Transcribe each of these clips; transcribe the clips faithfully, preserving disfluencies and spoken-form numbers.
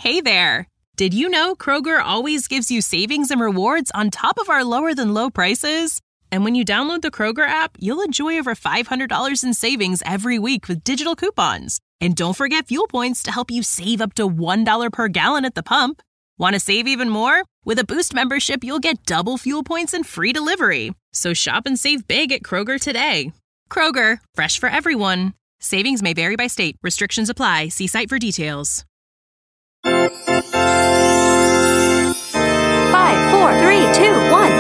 Hey there! Did you know Kroger always gives you savings and rewards on top of our lower-than-low prices? And when you download the Kroger app, you'll enjoy over five hundred dollars in savings every week with digital coupons. And don't forget fuel points to help you save up to one dollar per gallon at the pump. Want to save even more? With a Boost membership, you'll get double fuel points and free delivery. So shop and save big at Kroger today. Kroger, fresh for everyone. Savings may vary by state. Restrictions apply. See site for details. Five, four, three, two, one.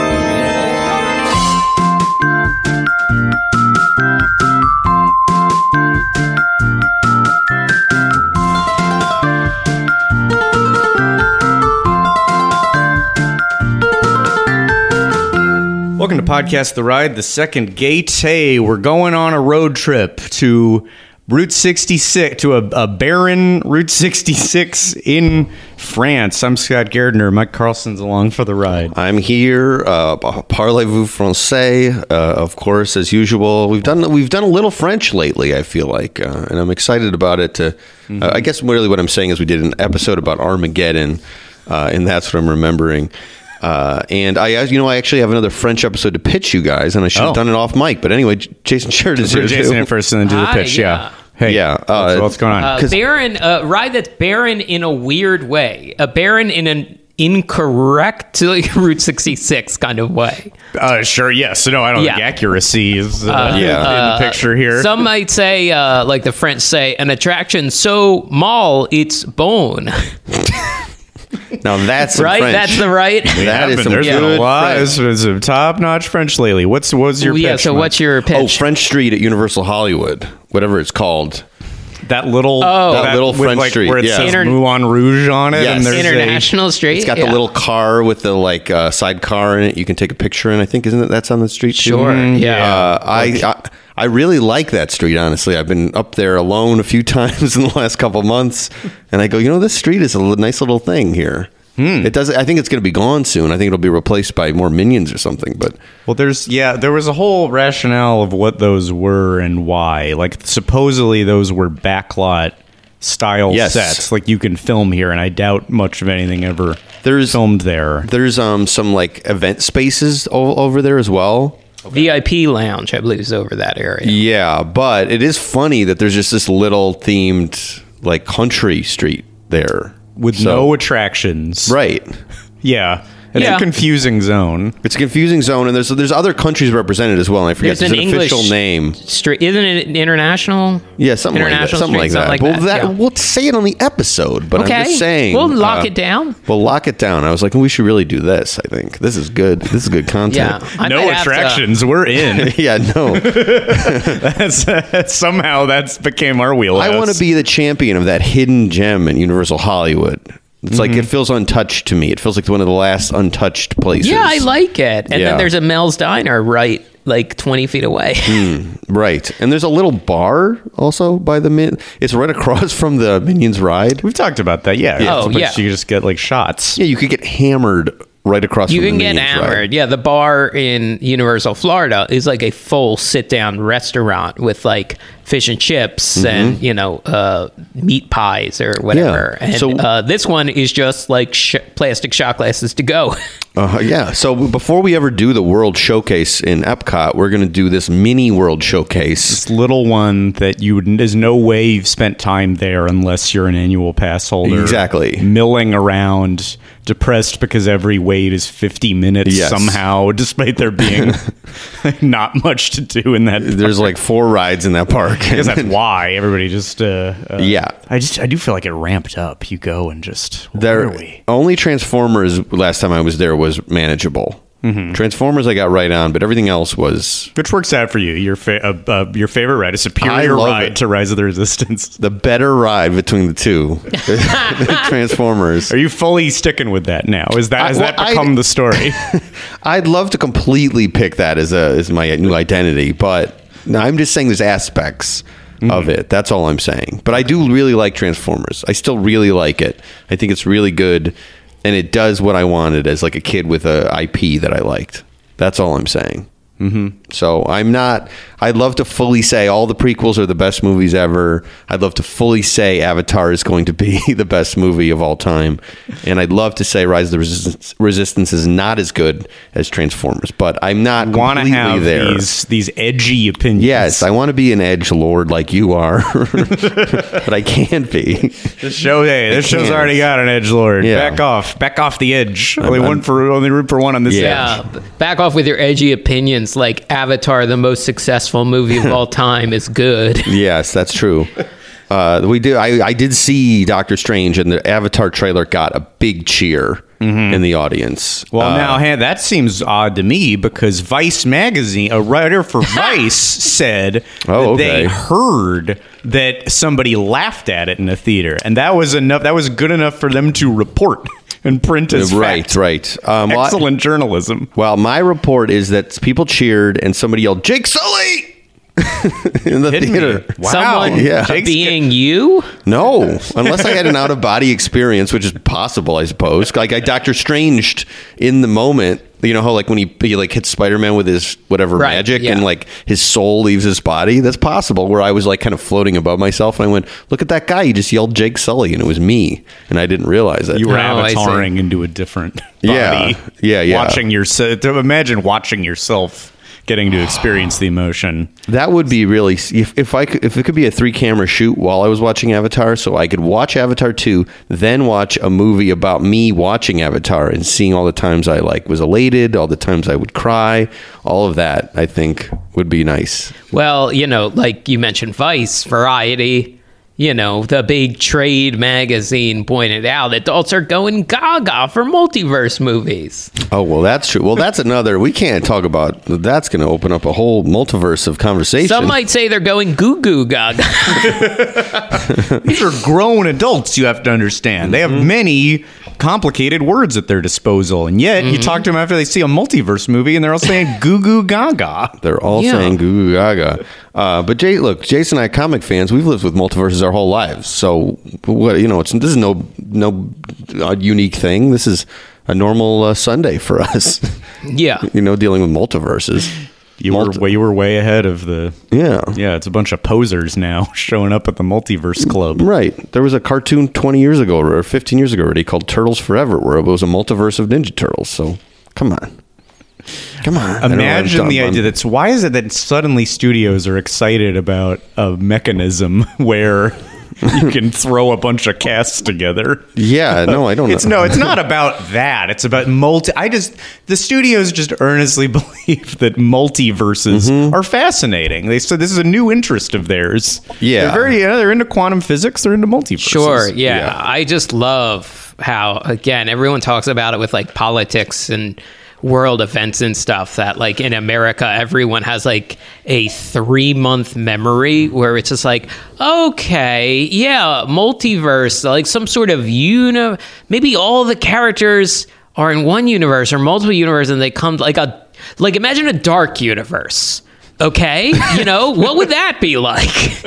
Welcome to Podcast The Ride, the second gate. Hey, we're going on a road trip to Route sixty-six, to a, a barren Route sixty-six in France. I'm Scott Gardner. Mike Carlson's along for the ride. I'm here. Uh, Parlez-vous français? Uh, of course, as usual. We've done we've done a little French lately, I feel like, uh, and I'm excited about it. To, mm-hmm. uh, I guess really what I'm saying is we did an episode about Armageddon, uh, and that's what I'm remembering. Uh, and I, you know, I actually have another French episode to pitch you guys, and I should have oh. done it off mic. But anyway, Jason Sheridan's here. Jason in first, and then do the Hi, pitch. yeah. Yeah. Hey. Yeah. Uh, what's, what's going on? Uh, barren, uh, ride that's barren in a weird way. A barren in an incorrect Route sixty-six kind of way. Uh, sure. Yes. No, I don't yeah. think accuracy is uh, uh, yeah. in the picture here. Some might say, uh, like the French say, an attraction so mal it's bone. Now that's some right. French. That's the right. That is some There's good been a lot. French. There's some top-notch French lately. What's what's your yeah. pitch? So Mike? what's your pitch? Oh, French Street at Universal Hollywood, whatever it's called. That little, Oh. That little with, French like, Street, where it yeah. says Inter- Moulin Rouge on it, Yes. and there's International a, Street. It's got yeah. the little car with the like uh, sidecar in it. You can take a picture in. I think isn't it that's on the street too? Sure. Yeah. Uh, I, I I really like that street. Honestly, I've been up there alone a few times in the last couple months, and I go, you know, this street is a l- nice little thing here. Hmm. It does. I think it's going to be gone soon. I think it'll be replaced by more Minions or something. But well, there's yeah, there was a whole rationale of what those were and why. Like supposedly those were backlot style Yes. sets, like you can film here, and I doubt much of anything ever there's filmed there. There's um some like event spaces o- over there as well. V I P lounge, I believe, is over that area. Yeah, but it is funny that there's just this little themed like country street there With So- no attractions. right. Yeah. It's Yeah. a confusing zone. It's a confusing zone, and there's there's other countries represented as well. And I forget There's there's, an an, official English name. Street, isn't it international? Yeah, something like that. International Something Street, like that. something like well, that, that yeah. we'll say it on the episode, but Okay. I'm just saying We'll lock uh, it down. We'll lock it down. I was like, we should really do this. I think this is good. This is good content. Yeah. I no might have to- attractions. We're in. yeah, no. that's, somehow that's became our wheelhouse. I want to be the champion of that hidden gem in Universal Hollywood. It's like it feels untouched to me. It feels like one of the last untouched places. Yeah, I like it. And Yeah. then there's a Mel's Diner right like twenty feet away. Right. And there's a little bar also by the Min. It's right across from the Minions ride. We've talked about that. Yeah. Oh, But yeah. You just get like shots. Yeah, you could get hammered right across You from can the get Minions hammered. ride. Yeah, the bar in Universal Florida is like a full sit-down restaurant with like fish and chips Mm-hmm. and, you know, uh, meat pies or whatever. Yeah. And So- uh, this one is just like sh- plastic shot glasses to go. Uh, yeah. So before we ever do the World Showcase in Epcot, we're going to do this mini World Showcase. This little one that you would, there's no way you've spent time there unless you're an annual pass holder. Exactly. Milling around, depressed because every wait is fifty minutes Yes. somehow, despite there being not much to do in that. There's park. like four rides in that park. I guess that's why everybody just. Uh, uh, Yeah. I just I do feel like it ramped up. You go and just where There, are we? only Transformers last time I was there was manageable. Mm-hmm. Transformers I got right on, but everything else was Which works out for you? Your fa- uh, uh, your favorite ride, a I superior love ride it. to Rise of the Resistance. the better ride between the two. Transformers. Are you fully sticking with that now? Is that I- has well, that become I- the story? I'd love to completely pick that as a as my new identity, but no, I'm just saying there's aspects of it. That's all I'm saying. But I do really like Transformers. I still really like it. I think it's really good, and it does what I wanted as like a kid with a I P that I liked. That's all I'm saying. Mm-hmm. So I'm not. I'd love to fully say all the prequels are the best movies ever. I'd love to fully say Avatar is going to be the best movie of all time, and I'd love to say Rise of the Resistance, Resistance is not as good as Transformers. But I'm not Want to completely have there. these these edgy opinions? Yes, I want to be an edge lord like you are, but I can't be. This show, hey, this show's can't. already got an edgelord. Yeah. Back off, back off the edge. Only I'm- one for only room for one on this Yeah. edge. Yeah, back off with your edgy opinions. Like Avatar, the most successful movie of all time, is good. Yes, that's true. Uh, we do. I, I did see Doctor Strange, and the Avatar trailer got a big cheer in the audience. Well, Uh, now hey, that seems odd to me because Vice magazine, a writer for Vice, said Oh, that okay. they heard that somebody laughed at it in a theater, and that was enough. That was good enough for them to report and print as right, fact. right. Um, well, I- Excellent journalism. Well, my report is that people cheered, and somebody yelled "Jake Sully" in the Kidding theater. me? Wow. Someone Yeah. Jake's being you? No, unless I had an out of body experience, which is possible, I suppose. Like I Doctor Stranged in the moment. You know how like when he, he like hits Spider-Man with his whatever Right, magic yeah. and like his soul leaves his body. That's possible. Where I was like kind of floating above myself, and I went, "Look at that guy! He just yelled Jake Sully," and it was me, and I didn't realize it. You were Oh, I see. avataring into a different body. Yeah. Yeah, yeah. Watching yourself. To imagine watching yourself getting to experience the emotion. That would be really if, if I could, if it could be a three camera shoot while I was watching Avatar, so I could watch Avatar two, then watch a movie about me watching Avatar and seeing all the times I like was elated, all the times I would cry, all of that I think would be nice. Well, you know, like you mentioned Vice, Variety, you know, the big trade magazine pointed out adults are going gaga for multiverse movies. Oh well, that's true. Well, that's another. We can't talk about. That's going to open up a whole multiverse of conversation. Some might say they're going goo goo gaga. These are grown adults, you have to understand. They have many complicated words at their disposal. And yet, you talk to them after they see a multiverse movie, and they're all saying goo goo gaga. They're all Yeah. saying goo goo gaga. Uh, but Jay, look, Jason and I, comic fans, we've lived with multiverses our whole lives. So what you know, it's this is no no uh, unique thing. This is a normal uh, Sunday for us. Yeah. you know, dealing with multiverses. You were, way, you were way ahead of the... Yeah. Yeah, it's a bunch of posers now showing up at the multiverse club. Right. There was a cartoon twenty years ago or fifteen years ago already called Turtles Forever, where it was a multiverse of Ninja Turtles. So come on. Come on. I don't know what I'm Imagine talking the about. idea that's why is it that suddenly studios are excited about a mechanism where you can throw a bunch of casts together? Yeah, no, I don't know. It's no, it's not about that. It's about multi. I just the studios just earnestly believe that multiverses are fascinating. They said this is a new interest of theirs. Yeah. they're very. Yeah, they're into quantum physics. They're into multiverses. Sure, yeah. Yeah. I just love how, again, everyone talks about it with like politics and world events and stuff, that like in America, everyone has like a three month memory where it's just like, okay, yeah, multiverse, like some sort of uni, maybe all the characters are in one universe or multiple universes and they come like a, like imagine a dark universe. Okay, you know, what would that be like?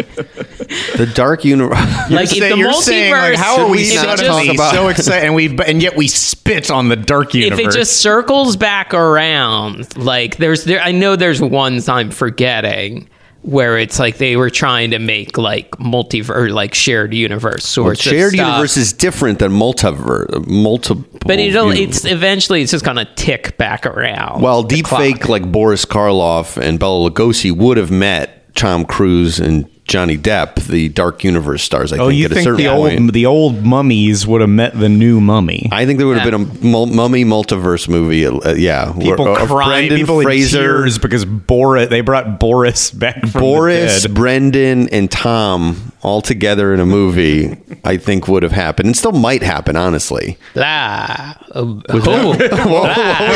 The Dark Universe. Like if Say- the you're multiverse, saying, like, how are we if it not just- talking about so excited and we and yet we spit on the dark universe? if it just circles back around, like there's there, I know there's ones I'm forgetting where it's like they were trying to make like multiverse, like shared universe sorts Shared of stuff. universe is different than multiverse. Multiple. But it'll, universe. it's eventually it's just gonna tick back around. Well, the deep clock. fake like Boris Karloff and Bela Lugosi would have met Tom Cruise and Johnny Depp, the Dark Universe stars. I oh, think you at a think certain the point. old the old mummies would have met the new mummy? I think there would have been a mul- mummy multiverse movie. Uh, yeah, People where, uh, crying, Brendan people Fraser, in tears because Boris. They brought Boris back from Boris, the dead. Brendan, and Tom all together in a movie. I think would have happened, and still might happen. Honestly, blah. Uh, oh, blah.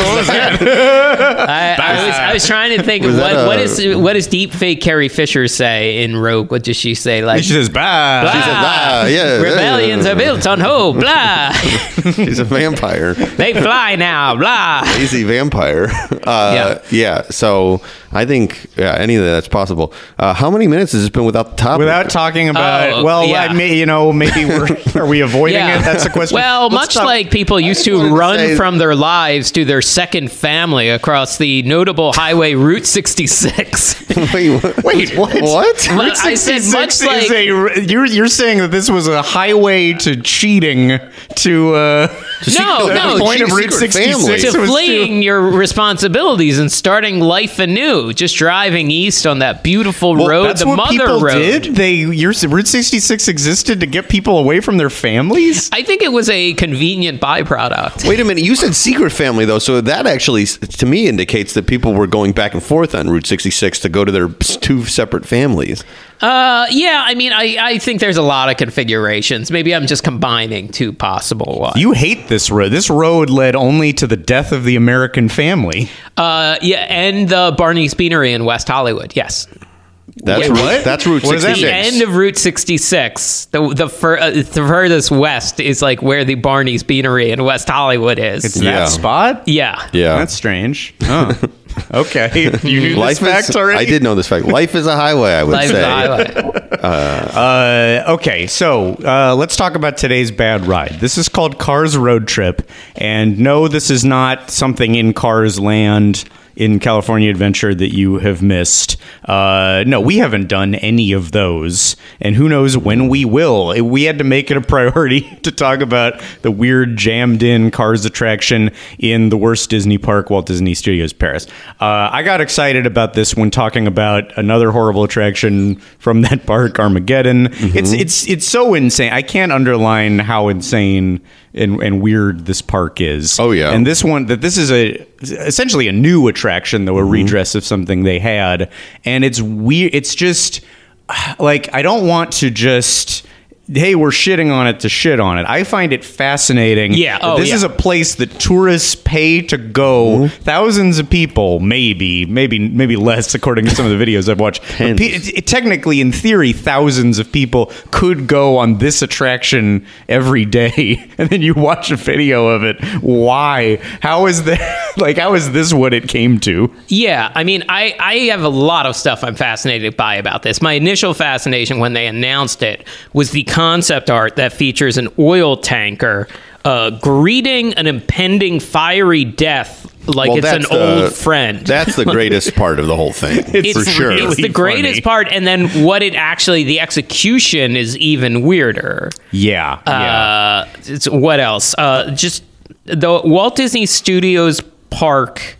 I, I was I was trying to think of Was what that a- what is what does deep fake Carrie Fisher say in Rogue? What does she say? Like She says, "Bah." Blah. She said, "Blah, yeah, Rebellions yeah." are built on hope. Blah. he's a vampire. They fly now. Blah. Lazy vampire. Uh, yeah. yeah. So I think yeah, any of that's possible. Uh, how many minutes has this been without the topic? Without talking Oh, about. Oh, well, yeah. I may, you know, maybe we're are we avoiding it? That's the question. Well, Let's much talk- like people used to wanted to run say- from their lives to their second family across the notable highway Route sixty-six. Wait, what? Wait, what? What? Well, Route I said much sixty-six like is a, you're you're saying that this was a highway to cheating to uh no, the no, point of to Route secret sixty-six families. to was fleeing your responsibilities and starting life anew, just driving east on that beautiful Well, road, that's the what mother people road. did. They your Route sixty-six existed to get people away from their families. I think it was a convenient byproduct. Wait a minute. You said secret family, though. So that actually, to me, indicates that people were going back and forth on Route sixty-six to go to their two separate families. Uh, yeah, I mean, I, I think there's a lot of configurations. Maybe I'm just combining two possible ones. You hate this road. This road led only to the death of the American family. Uh, yeah, and the Barney's Beanery in West Hollywood. Yes. That's Yeah, Route, what? That's Route What does that The mean? sixty-six. end of Route sixty-six, the the, fur, uh, the furthest west is like where the Barney's Beanery in West Hollywood is. It's Yeah. that spot? yeah. Yeah. That's strange. Oh. Okay. You knew Life this fact is, already? I did know this fact. Life is a highway, I would Life is say. a highway. Uh, okay, so uh, let's talk about today's bad ride. This is called Cars Road Trip, and no, this is not something in Cars Land in California Adventure that you have missed. Uh, no, we haven't done any of those, and who knows when we will. We had to make it a priority to talk about the weird jammed-in Cars attraction in the worst Disney park, Walt Disney Studios Paris. Uh, I got excited about this when talking about another horrible attraction from that park, Armageddon. It's it's it's so insane. I can't underline how insane and, and weird this park is. Oh, yeah. And this one, that this is a essentially a new attraction, though a redress of something they had, and it's weird. It's just like, I don't want to just, hey, we're shitting on it to shit on it. I find it fascinating. Yeah. that Oh, this yeah. is a place that tourists pay to go. Thousands of people, maybe, maybe, maybe less, according to some of the videos I've watched. But pe- it- it- technically, in theory, thousands of people could go on this attraction every day, and then you watch a video of it. Why? How is that? Like, how is this what it came to? Yeah, I mean, I, I have a lot of stuff I'm fascinated by about this. My initial fascination when they announced it was the concept art that features an oil tanker uh, greeting an impending fiery death like Well, it's an that's the- old friend. That's the greatest part of the whole thing, It's for sure. It's the really greatest funny. part, and then what it actually, the execution is even weirder. Yeah. yeah. Uh, it's, what else? Uh, just the Walt Disney Studios Park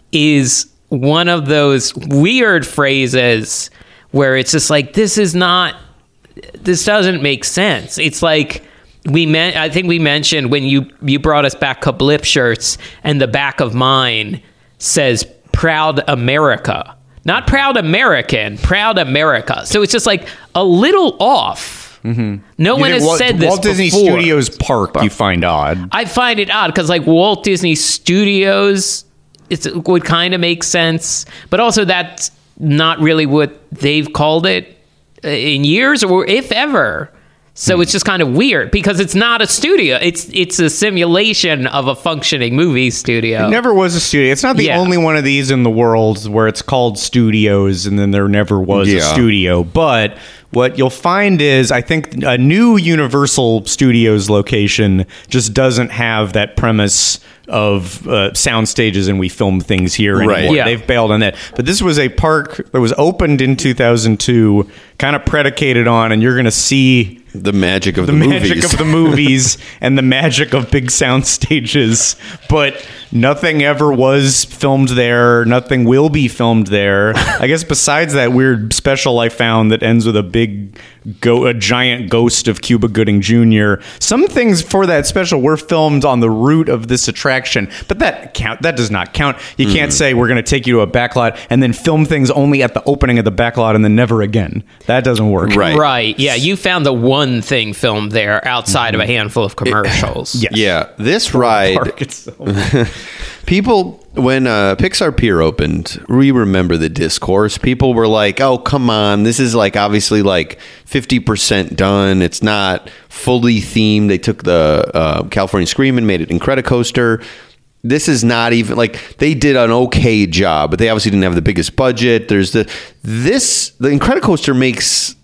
is one of those weird phrases where it's just like, this is not, this doesn't make sense. It's like, we meant, I think we mentioned when you, you brought us back Kablip shirts, and the back of mine says Proud America. Not Proud American, Proud America. So it's just like a little off. Mm-hmm. No You one think has Walt, said this Walt Disney before. Studios Park, you find odd. I find it odd because, like, Walt Disney Studios, it's, it would kind of make sense, but also that's not really what they've called it uh, in years, or if ever. So it's just kind of weird because it's not a studio. It's it's a simulation of a functioning movie studio. It never was a studio. It's not the Yeah. only one of these in the world where it's called studios and then there never was a Yeah. studio. But what you'll find is, I think a new Universal Studios location just doesn't have that premise of uh, sound stages and we film things here anymore. Right. Yeah. They've bailed on that. But this was a park that was opened in two thousand two, kind of predicated on, and you're going to see The magic of the, the movies. magic of the movies and the magic of big sound stages, but nothing ever was filmed there. Nothing will be filmed there. I guess besides that weird special I found that ends with a big, go- a giant ghost of Cuba Gooding Junior Some things for that special were filmed on the route of this attraction, but that count that does not count. You can't say we're going to take you to a backlot and then film things only at the opening of the backlot and then never again. That doesn't work. Right. Right. Yeah. You found the one thing filmed there outside of a handful of commercials. Yes. Yeah, this ride, Park itself. people, when uh, Pixar Pier opened, we remember the discourse. People were like, oh, come on, this is like obviously like fifty percent done. It's not fully themed. They took the uh, California Scream and made it Incredicoaster. This is not even like, they did an okay job, but they obviously didn't have the biggest budget. There's the this the Incredicoaster makes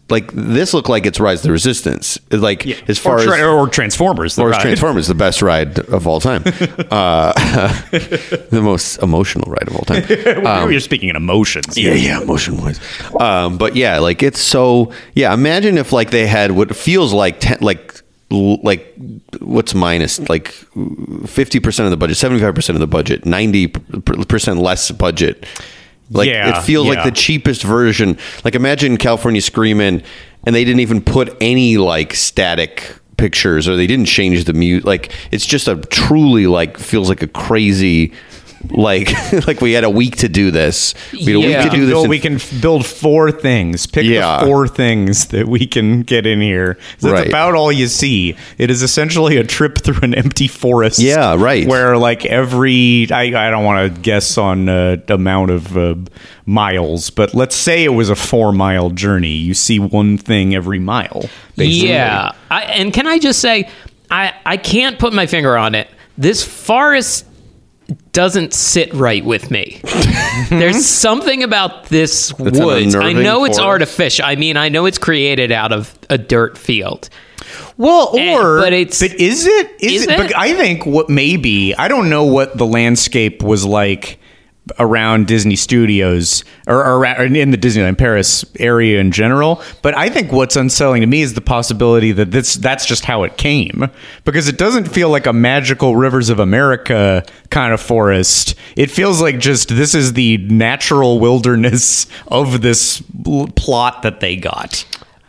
like this looked like it's Rise of the Resistance. Like Yeah. as far or, tra- as or Transformers, the or ride. Transformers, the best ride of all time, uh, the most emotional ride of all time. Well, you're speaking in emotions. Yeah, yeah, emotion wise. Um, but yeah, like it's so. Yeah, imagine if like they had what feels like ten, like like what's minus like fifty percent of the budget, seventy five percent of the budget, ninety percent less budget. Like Yeah, it feels yeah. like the cheapest version. Like imagine California Screamin', and they didn't even put any like static pictures, or they didn't change the mute. Like it's just a truly like feels like a crazy. Like, like we had a week to do this. We had a Yeah. week to do this. Build, in- we can f- build four things. Pick Yeah. the four things that we can get in here. That's Right. about all you see. It is essentially a trip through an empty forest. Yeah, right. Where like every, I, I don't want to guess on uh, amount of uh, miles, but let's say it was a four mile journey. You see one thing every mile. Basically. Yeah. I, and can I just say, I, I can't put my finger on it. This forest doesn't sit right with me. There's something about this It's an woods. I unnerving know it's forest. artificial. I mean, I know it's created out of a dirt field. Well, Eh, or but it's- but is it is, Is it? it? But I think what maybe I don't know what the landscape was like around Disney Studios or, or around, in the Disneyland Paris area in general. But I think what's unsettling to me is the possibility that this that's just how it came, because it doesn't feel like a magical Rivers of America kind of forest. It feels like just this is the natural wilderness of this l- plot that they got.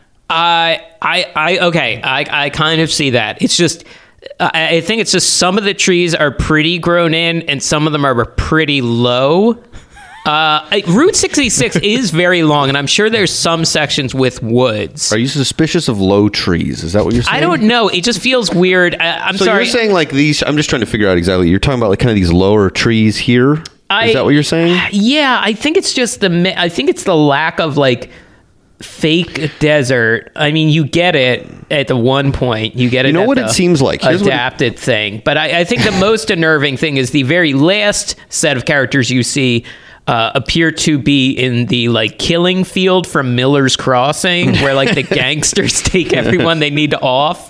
I, I, I, okay. I, I kind of see that. It's just, I, I think it's just some of the trees are pretty grown in, and some of them are pretty low. Uh, I- Route sixty-six is very long, and I'm sure there's some sections with woods. Are you suspicious of low trees? Is that what you're saying? I don't know. It just feels weird. I, I'm So sorry. you're saying like these? I'm just trying to figure out exactly. You're talking about like kind of these lower trees here. I- Is that what you're saying? Yeah, I think it's just the. mi- I think it's the lack of like fake desert. I mean, you get it at the one point. You get it. You know at what the it seems like? Here's what it- adapted thing. But I, I think the most unnerving thing is the very last set of characters you see. Uh, appear to be in the like killing field from Miller's Crossing, where like the gangsters take everyone they need off.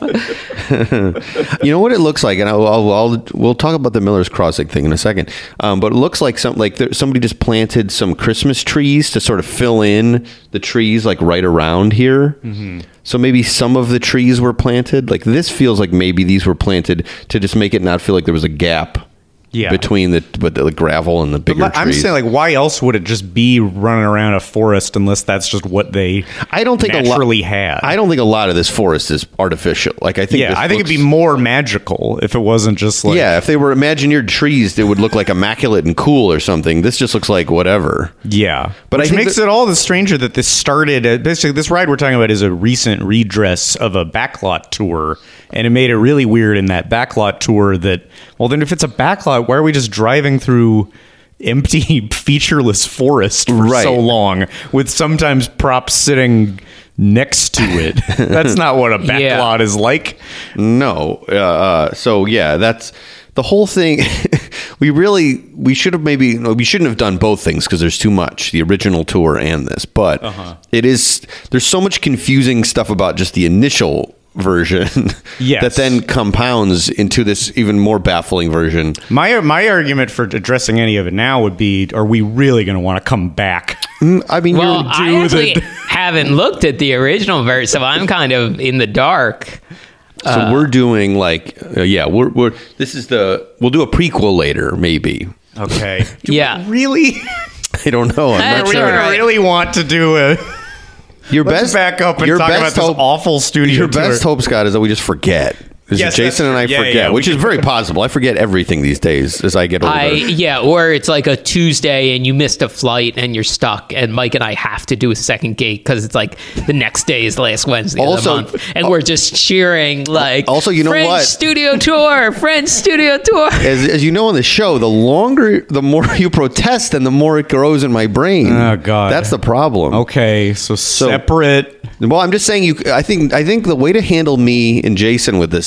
You know what it looks like, and I'll, I'll, I'll we'll talk about the Miller's Crossing thing in a second. Um, but it looks like some like there, somebody just planted some Christmas trees to sort of fill in the trees like right around here. Mm-hmm. So maybe some of the trees were planted. Like this feels like maybe these were planted to just make it not feel like there was a gap. Yeah. Between the but the gravel and the bigger But I'm trees. saying, like, why else would it just be running around a forest unless that's just what they I don't think naturally a lot, had? I don't think a lot of this forest is artificial. Like I think yeah, this I think looks- it'd be more magical if it wasn't just like yeah, if they were Imagineered trees, they would look like immaculate and cool or something. This just looks like whatever. yeah. But Which I think makes that- it all the stranger that this started. At, basically, this ride we're talking about is a recent redress of a backlot tour, and it made it really weird in that backlot tour. That well, then if it's a backlot, why are we just driving through empty, featureless forest for Right. so long with sometimes props sitting next to it? That's not what a Yeah. backlot is like. No. Uh, uh, so yeah, that's the whole thing. we really we should have maybe no, we shouldn't have done both things because there's too much, the original tour and this. But it is there's so much confusing stuff about just the initial version Yes. that then compounds into this even more baffling version. My my argument for addressing any of it now would be: are we really going to want to come back? I mean, Well, you're, I do actually the- haven't looked at the original version, so I'm kind of in the dark. so we're doing like uh, yeah, we're we're this is the we'll do a prequel later maybe. Okay. Do Yeah. we really? I don't know. I'm Uh, not Are we sure. going Right. to really want to do a? Your Let's best back up and your talk about best this hope- awful studio Your tour. best hope, Scott, is that we just forget. Is Yes, that Jason and I that's true. Yeah, forget, yeah, we which is can- very possible. I forget everything these days as I get older. I yeah, or it's like a Tuesday and you missed a flight and you're stuck, and Mike and I have to do a second gate because it's like the next day is last Wednesday Also- of the month, and we're just cheering like. Also, you know French what? Studio tour, French studio tour. as, as you know on the show, the longer, the more you protest, and the more it grows in my brain. Oh, God. that's the problem. Okay, so, separate. Well, I'm just saying you. I think I think the way to handle me and Jason with this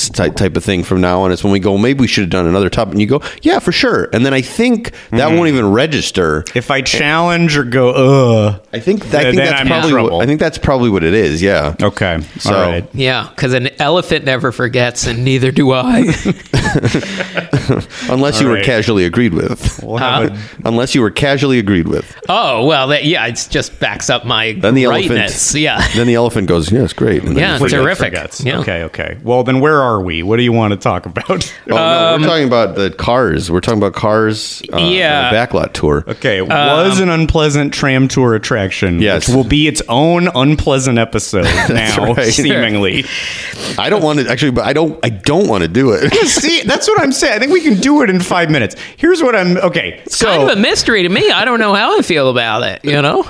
this type type of thing from now on. It's when we go, maybe we should have done another topic, and you go, yeah, for sure. And then I think that mm. won't even register. If I challenge or go, ugh, I think I think that's I'm probably what, I think that's probably what it is. Yeah. Okay. So, all right. Yeah, because an elephant never forgets, and neither do I. Unless all you right. were casually agreed with. We'll Uh, a, Unless you were casually agreed with. Oh well, that, yeah, it just backs up my Then the rightness. elephant. Yeah. Then the elephant goes, yeah, it's great. And then Yeah, he forgets. terrific. forgets. Yeah. Okay. Okay. Well, then where are we? What do you want to talk about? Oh, no, we're talking about the Cars. We're talking about Cars. Uh, Yeah. Backlot tour. Okay, it was an unpleasant tram tour attraction, Yes. which will be its own unpleasant episode now, right. seemingly. I don't want to actually, but I don't. I don't want to do it. See, that's what I'm saying. I think we can do it in five minutes. Here's what I'm. Okay, It's so kind of a mystery to me. I don't know how I feel about it. You know.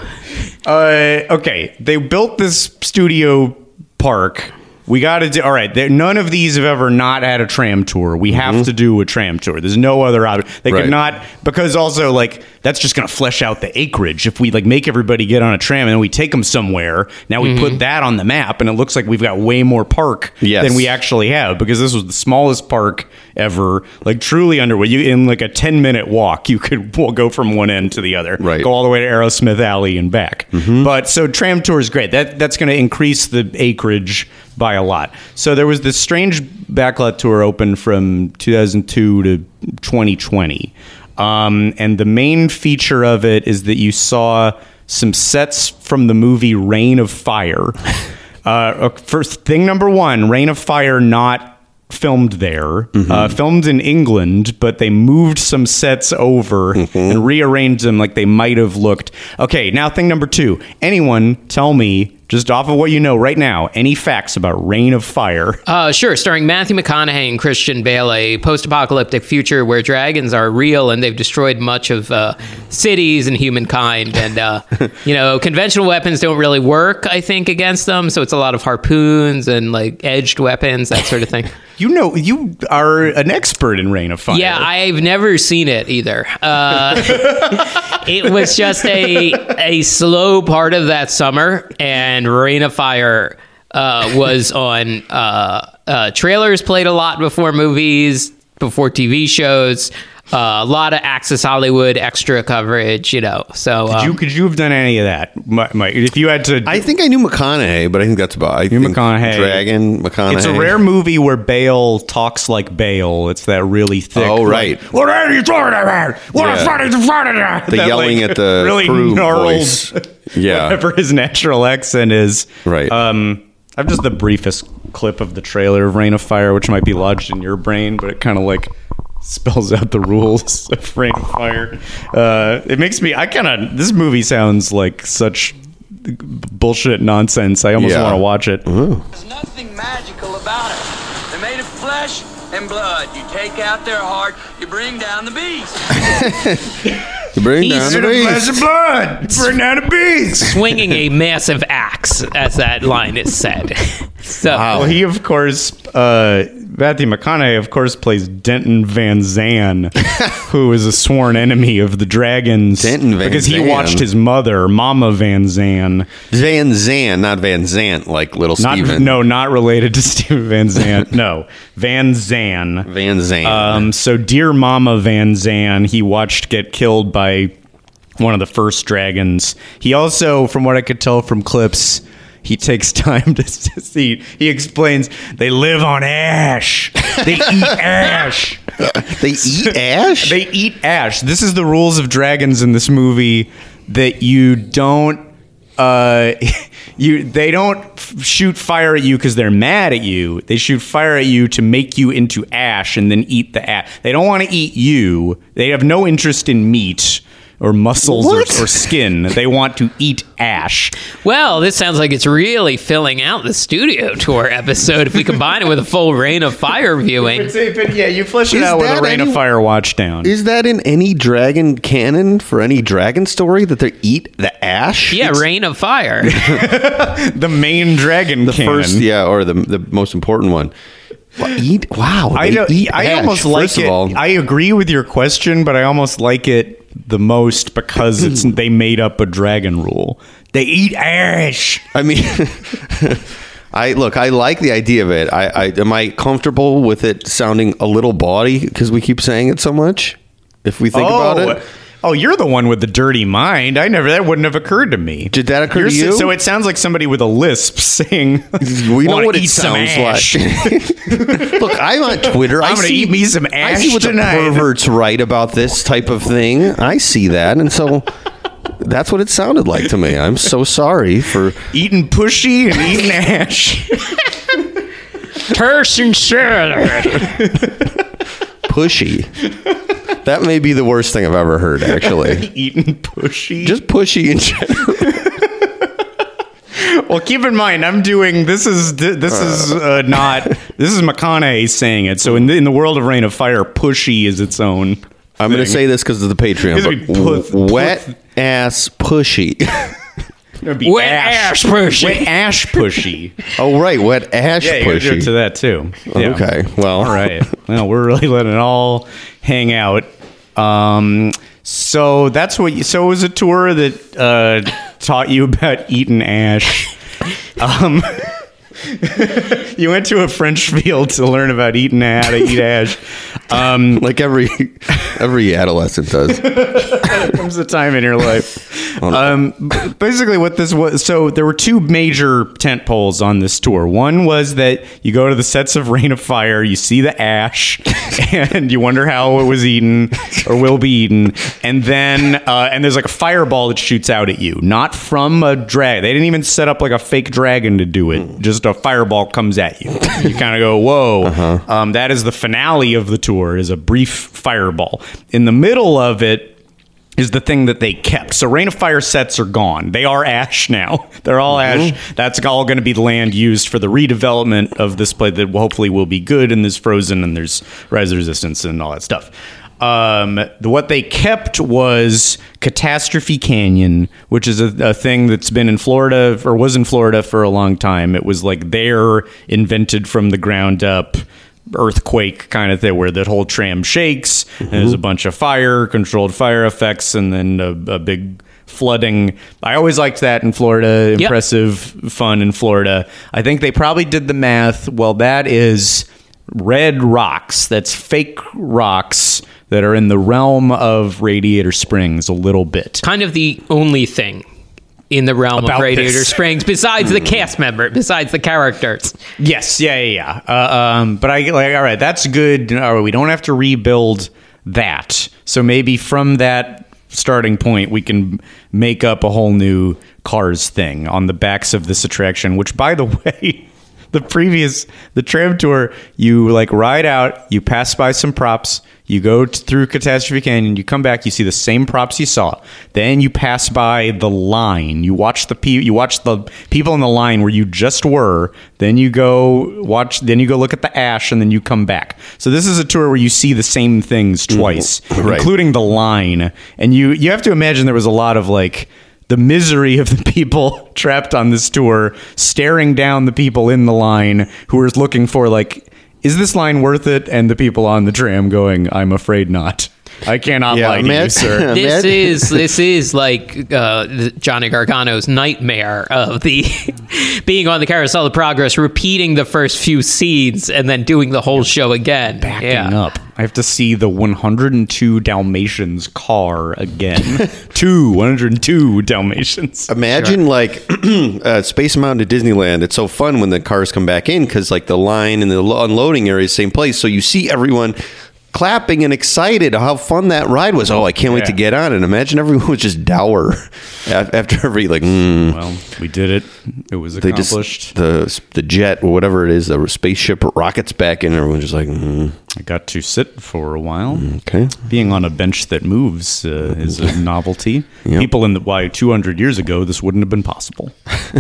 uh, okay, they built this studio park. We got to do all right. There, none of these have ever not had a tram tour. We have mm-hmm. to do a tram tour. There's no other option. They Right. could not, because also like that's just going to flesh out the acreage. If we like make everybody get on a tram and then we take them somewhere, now we mm-hmm. put that on the map, and it looks like we've got way more park Yes. than we actually have, because this was the smallest park ever. Like truly underway. You in like a ten minute walk, you could we'll go from one end to the other. Right. Go all the way to Aerosmith Alley and back. Mm-hmm. But so tram tour is great. That that's going to increase the acreage by a lot. So there was this strange backlot tour open from two thousand two to twenty twenty. Um, and the main feature of it is that you saw some sets from the movie Reign of Fire. Uh, first thing number one, Reign of Fire not filmed there, mm-hmm. uh, filmed in England, but they moved some sets over mm-hmm. and rearranged them like they might have looked. Okay, now thing number two. Anyone tell me, just off of what you know right now, any facts about Reign of Fire? Uh, sure. Starring Matthew McConaughey and Christian Bale, a post-apocalyptic future where dragons are real and they've destroyed much of uh, cities and humankind. And, uh, you know, conventional weapons don't really work, I think, against them. So it's a lot of harpoons and, like, edged weapons, that sort of thing. You know, you are an expert in Reign of Fire. Yeah, I've never seen it either. Uh, it was just a a slow part of that summer, and Reign of Fire uh, was on uh, uh, trailers, played a lot before movies, before T V shows. Uh, a lot of Access Hollywood extra coverage, you know. So Could um, you could you have done any of that, Mike? If you had to, I think I knew McConaughey, but I think that's about. I Knew think McConaughey. Dragon McConaughey. it's a rare movie where Bale talks like Bale. It's that really thick. Oh, like, right. what are you talking about? What Yeah. the fuck is the front of that? The That, yelling like, at the really crew gnarled, voice. Yeah. whatever his natural accent is. Right. Um, I have just the briefest clip of the trailer of Reign of Fire, which might be lodged in your brain, but it kind of like spells out the rules of Reign of Fire. Uh, it makes me, I kind of, this movie sounds like such bullshit nonsense. I almost Yeah. want to watch it. There's nothing magical about it. They're made of flesh and blood. You take out their heart, you bring down the beast. You bring down He's the sort of beast. of blood. Bring down a beast. swinging a massive axe, as that line is said. So, Well, he, of course, uh, Matthew McConaughey, of course, plays Denton Van Zandt, who is a sworn enemy of the dragons. Denton Van because he Zandt. watched his mother, Mama Van Zandt. Van Zandt, not Van Zant, like little Not, Steven. no, not related to Steven Van Zandt. No, Van Zandt. Van Zandt. Um, so, dear Mama Van Zandt, he watched get killed by one of the first dragons. He also, from what I could tell from clips, he takes time to see. He explains they live on ash. They eat ash. they eat ash? They eat ash. This is the rules of dragons in this movie, that you don't. Uh, you they don't f- shoot fire at you because they're mad at you. They shoot fire at you to make you into ash and then eat the ash. They don't want to eat you. They have no interest in meat or muscles or, What? or skin. They want to eat ash. well, this sounds like it's really filling out the studio tour episode if we combine it with a full Reign of Fire viewing. Yeah, you flesh it Is out with a that Reign of any- Fire watch down. Is that in any dragon canon for any dragon story that they eat the ash? Yeah, It's Reign of Fire. the main dragon the canon. first, yeah, or the the most important one. Well, eat wow. I they don't, eat I ash, almost like first it. of all. I agree with your question, but I almost like it the most because it's they made up a dragon rule. They eat ash. I mean, I look. I like the idea of it. I, I am I comfortable with it sounding a little bawdy because we keep saying it so much. If we think oh, about it. Oh, you're the one with the dirty mind. I never. That wouldn't have occurred to me. Did that occur You're to you? So it sounds like somebody with a lisp saying, We know "Wanna what it eat some sounds ash." like. Look, I'm on Twitter. I'm I gonna see, eat me some I ash see what tonight. the perverts write about this type of thing. I see that, and so that's what it sounded like to me. I'm so sorry for Eating pushy and eating ash. Person salad. pushy. That may be the worst thing I've ever heard, actually. Eating pushy. Just pushy in general. Well, keep in mind, I'm doing this is this is uh, not this is McConaughey saying it. So in the, in the world of Reign of Fire, pushy is its own. I'm going to say this because of the Patreon. It's But gonna be puth- w- wet ass pushy. It'd be Wet ash pushy. Wet ash pushy. Oh, right. Wet ash Yeah, you gotta do it pushy. to that too. Yeah. Okay. Well, All right. Well, we're really letting it all hang out. Um, so that's what. You, so it was a tour that uh, taught you about eating ash. Um, you went to a French field to learn about eating how to eat ash. Um, like every every adolescent does. there comes a time in your life. Um, b- basically, what this was. So there were two major tent poles on this tour. One was that you go to the sets of Reign of Fire, you see the ash, and you wonder how it was eaten or will be eaten. And then uh, and there's like a fireball that shoots out at you, not from a drag. They didn't even set up like a fake dragon to do it. Just a fireball comes at you. You kind of go, whoa. Uh-huh. Um, that is the finale of the tour, is a brief fireball. In the middle of it is the thing that they kept. So Reign of Fire sets are gone. They are ash now. They're all Mm-hmm. ash. That's all going to be the land used for the redevelopment of this place that hopefully will be good, and there's Frozen and there's Rise of Resistance and all that stuff. Um, the, what they kept was Catastrophe Canyon, which is a, a thing that's been in Florida or was in Florida for a long time. It was like their invented from the ground up earthquake kind of thing where that whole tram shakes and there's a bunch of fire, controlled fire effects, and then a, a big flooding. I always liked that in Florida. Yep. Impressive fun in Florida. I think they probably did the math. Well, that is red rocks. That's fake rocks that are in the realm of Radiator Springs a little bit. Kind of the only thing in the realm About of Radiator this. Springs besides the cast member, besides the characters. Yes, yeah, yeah, yeah. Uh, um, but I like, all right, that's good. All right, we don't have to rebuild that. So maybe from that starting point, we can make up a whole new Cars thing on the backs of this attraction, which, by the way, the previous, the tram tour, you like ride out, you pass by some props, you go t- through Catastrophe Canyon, you come back, you see the same props you saw. Then you pass by the line. You watch the pe- you watch the people in the line where you just were. Then you go watch. Then you go look at the ash, and then you come back. So this is a tour where you see the same things twice, Right. including the line. And you you have to imagine there was a lot of like the misery of the people trapped on this tour, staring down the people in the line who were looking for like, is this line worth it? And the people on the tram going, I'm afraid not. I cannot Yeah, lie to you, man- sir. This Imagine- is this is like uh, Johnny Gargano's nightmare of the being on the Carousel of Progress, repeating the first few scenes and then doing the whole show again. Backing yeah. up. I have to see the one hundred two Dalmatians car again. Two, one hundred two Dalmatians. Imagine like uh, Space Mountain at Disneyland. It's so fun when the cars come back in because like the line and the lo- unloading area is the same place. So you see everyone clapping and excited how fun that ride was. Oh, I can't wait Yeah. to get on it. Imagine everyone was just dour af- after every like. Mm, Well, we did it. It was they just accomplished. the the jet or whatever it is, the spaceship rockets back in. And everyone's just like, mm, I got to sit for a while. okay. Being on a bench that moves uh, is a novelty. Yep. People in the why two hundred years ago this wouldn't have been possible.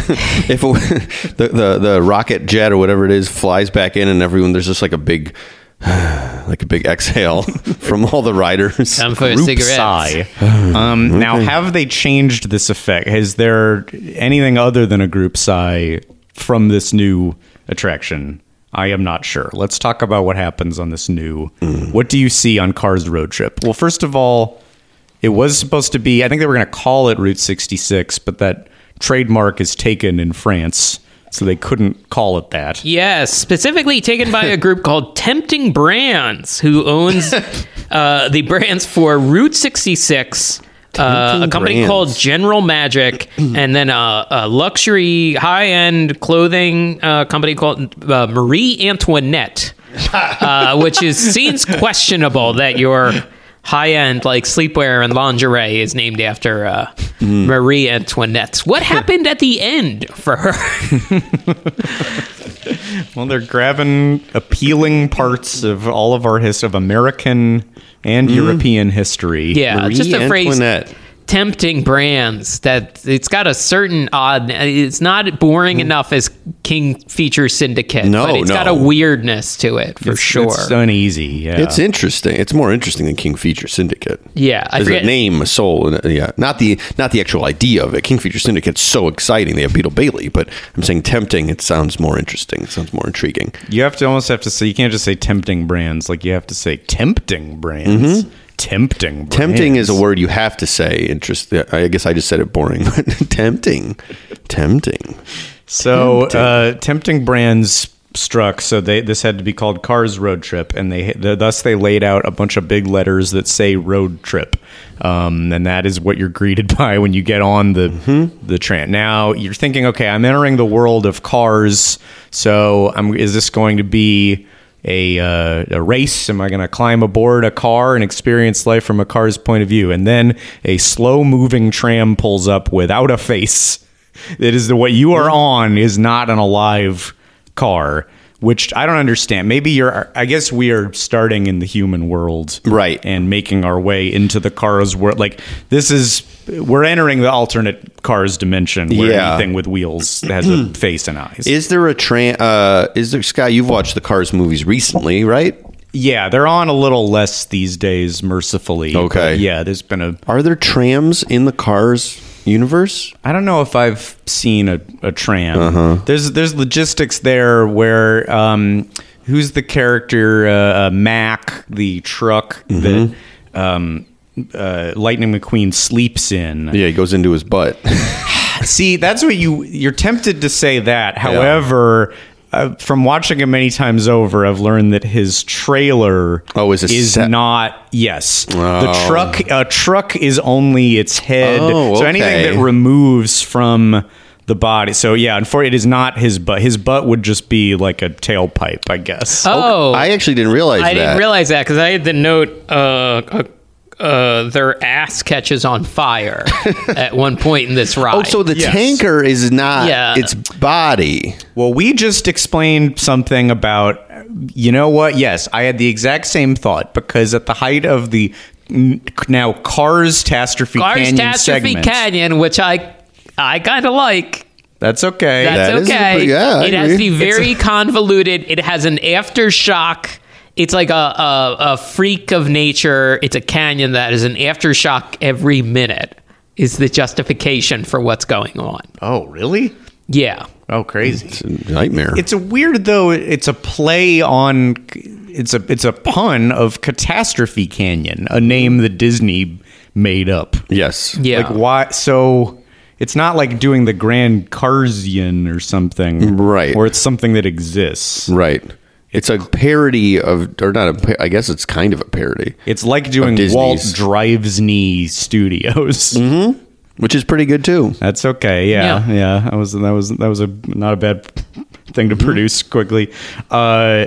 If it, the, the the rocket jet or whatever it is flies back in and everyone there's just like a big like a big exhale from all the riders. Time for a Group cigarette. sigh. Um, Now, have they changed this effect? Is there anything other than a group sigh from this new attraction? I am not sure. Let's talk about what happens on this new. Mm. What do you see on Cars Road Trip? Well, first of all, it was supposed to be, I think they were going to call it Route sixty-six, but that trademark is taken in France. so they couldn't call it that. Yes, specifically taken by a group called Tempting Brands, who owns uh, the brands for Route sixty-six, uh, a company Brands. called General Magic, and then a, a luxury high-end clothing uh, company called uh, Marie Antoinette, uh, which is seems questionable that your high-end like sleepwear and lingerie is named after uh, mm. Marie Antoinette. What happened at the end for her? Well, they're grabbing appealing parts of all of our history of American and mm. European history. Yeah, Marie just a Antoinette. phrase. Tempting Brands, that it's got a certain odd, it's not boring enough as King Feature Syndicate, No, but it's no. got a weirdness to it for It's, sure. it's uneasy. Yeah, It's interesting. It's more interesting than King Feature Syndicate. Yeah, I There's forget- a name, a soul, and a, yeah, not the not the actual idea of it. King Feature Syndicate's so exciting. They have Beetle Bailey, but I'm saying tempting. It sounds more interesting. It sounds more intriguing. you have to almost have to say you can't just say tempting brands. Like you have to say tempting brands. Mm-hmm. Tempting. Brands. Tempting is a word you have to say. Interest. I guess I just said it boring, but tempting, tempting. So tempting. Uh, tempting brands struck. So they this had to be called Cars Road Trip, and they thus they laid out a bunch of big letters that say road trip, um, and that is what you're greeted by when you get on the mm-hmm. the train. Now you're thinking, okay, I'm entering the world of cars. So I'm, is this going to be a uh, a race? Am I going to climb aboard a car and experience life from a car's point of view? And then a slow moving tram pulls up without a face. It is the what you are on is not an alive car, which I don't understand. Maybe you're, I guess we are starting in the human world. Right. And making our way into the Cars world. Like this is, we're entering the alternate Cars dimension where Yeah. anything with wheels has a face and eyes. Is there a train? Uh, is there, Scott? You've watched the Cars movies recently, right? Yeah, they're on a little less these days, mercifully. Okay. But yeah, there's been a, Are there trams in the Cars universe? I don't know if I've seen a, a tram. Uh-huh. There's there's logistics there where um, who's the character uh, uh, Mac, the truck Mm-hmm. that um, uh, Lightning McQueen sleeps in. Yeah, he goes into his butt. See, that's what you you're tempted to say that. However, uh, from watching it many times over, I've learned that his trailer Oh, is a is set- not. Yes, the Oh. truck a truck is only its head. Oh, So anything okay. that removes from the body. So yeah, and for it is not his butt. His butt would just be like a tailpipe, I guess. Oh, I actually didn't realize I that. didn't realize that because I had the note, uh, uh, uh, their ass catches on fire at one point in this ride. Oh, so the Yes. tanker is not Yeah. its body. Well, we just explained something about, you know what? Yes, I had the exact same thought because at the height of the n- now Cars Catastrophe Cars Canyon Catastrophe segment. Canyon, which I I kind of like. That's okay. That's That is a okay. pretty- yeah, I it has to be agree. very convoluted. It has an aftershock. It's like a, a a freak of nature. It's a canyon that is an aftershock every minute. Is the justification for what's going on? oh, really? Yeah. Oh, crazy. It's a nightmare. It's a weird though. It's a play on. It's a it's a pun of Catastrophe Canyon, a name that Disney made up. yes. Yeah. Like why? So it's not like doing the Grand Carsian or something, Right. Or it's something that exists. Right. It's a parody of, or not a, pa- I guess it's kind of a parody, It's like doing Disney's. Walt Drivesney Studios. Mm-hmm. which is pretty good too. That's okay. Yeah, Yeah. yeah. That was that was that was a not a bad thing to produce quickly. Uh,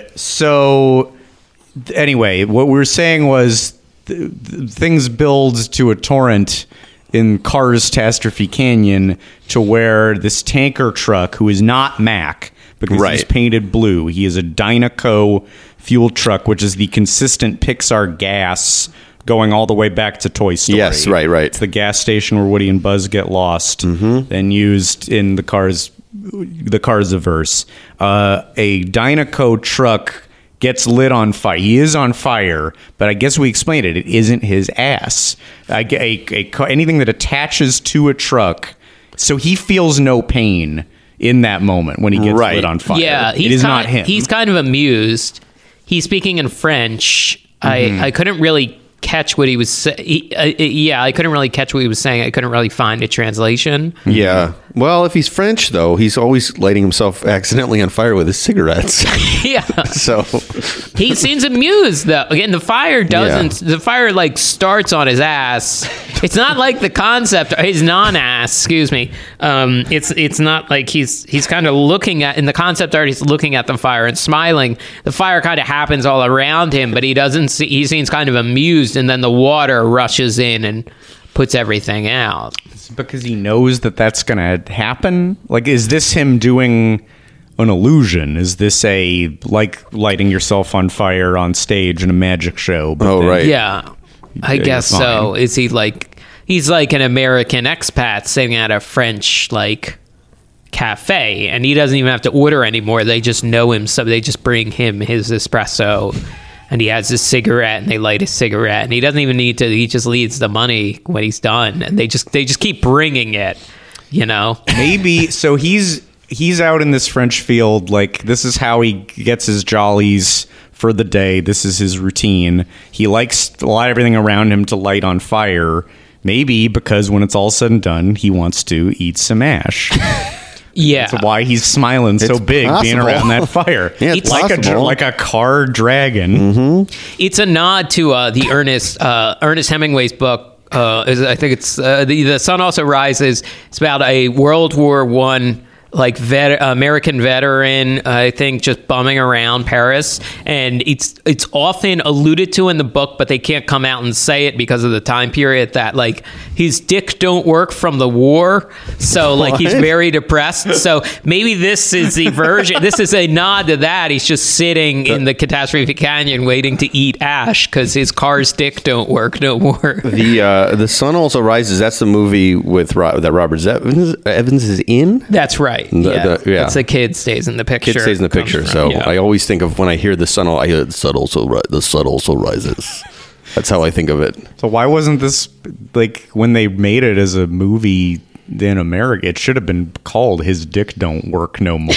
so th- anyway, what we were saying was th- th- things build to a torrent in Cars Catastrophe Canyon to where this tanker truck, who is not Mac because he's Right. painted blue, he is a Dynaco fuel truck, which is the consistent Pixar gas going all the way back to Toy Story. Yes, right, right. It's the gas station where Woody and Buzz get lost, Mm-hmm. then used in the Cars, the Cars-averse. Uh, a Dynaco truck gets lit on fire. He is on fire, but I guess we explained it. It isn't his ass. I, a, a, a, anything that attaches to a truck, so he feels no pain in that moment when he gets Right. lit on fire. Yeah, he's it is kind, not him. He's kind of amused. He's speaking in French. Mm-hmm. I, I couldn't really catch what he was saying. Uh, yeah, I couldn't really catch what he was saying. I couldn't really find a translation. Yeah. Well, if he's French, though, he's always lighting himself accidentally on fire with his cigarettes. Yeah. So he seems amused, though. Again, the fire doesn't. Yeah. The fire like starts on his ass. It's not like the concept. His non-ass. Excuse me. Um, it's it's not like he's he's kind of looking at in the concept art. He's looking at the fire and smiling. The fire kind of happens all around him, but he doesn't see. He seems kind of amused, and then the water rushes in and puts everything out. It's because he knows that that's going to happen. Like, is this him doing an illusion? Is this a like lighting yourself on fire on stage in a magic show? But Oh, then- right. Yeah, I Yeah, guess you're so. fine. Is he like he's like an American expat sitting at a French like cafe, and he doesn't even have to order anymore. They just know him, so they just bring him his espresso, and he has his cigarette, and they light his cigarette, and he doesn't even need to. He just leaves the money when he's done, and they just they just keep bringing it. You know, Maybe so. He's he's out in this French field. Like, this is how he gets his jollies for the day. This is his routine. He likes a lot of everything around him to light on fire. Maybe because when it's all said and done, he wants to eat some ash. yeah. That's why he's smiling so It's big, being possible. around that fire. Yeah, it's like a possible. like a car dragon. It's a nod to uh, the Ernest uh, Ernest Hemingway's book. Uh, is, I think it's uh, the, the Sun Also Rises. It's about a World War One like vet, American veteran, I think, just bumming around Paris, and it's it's often alluded to in the book, but they can't come out and say it because of the time period that like his dick don't work from the war, so like he's What? very depressed. So maybe this is the version. This is a nod to that. He's just sitting in the Catastrophe Canyon waiting to eat ash because his car's dick don't work no more. the uh, the Sun Also Rises. That's the movie with Ro- that Robert Evans, Evans is in. That's right. The- yeah. the- yeah. It's a kid stays in the picture. Kid stays in the comes picture. from. So Yeah. I always think of when I hear the sun. I hear the sun also ri- the sun also rises. That's how I think of it. So why wasn't this like when they made it as a movie in America? It should have been called "His Dick Don't Work No More."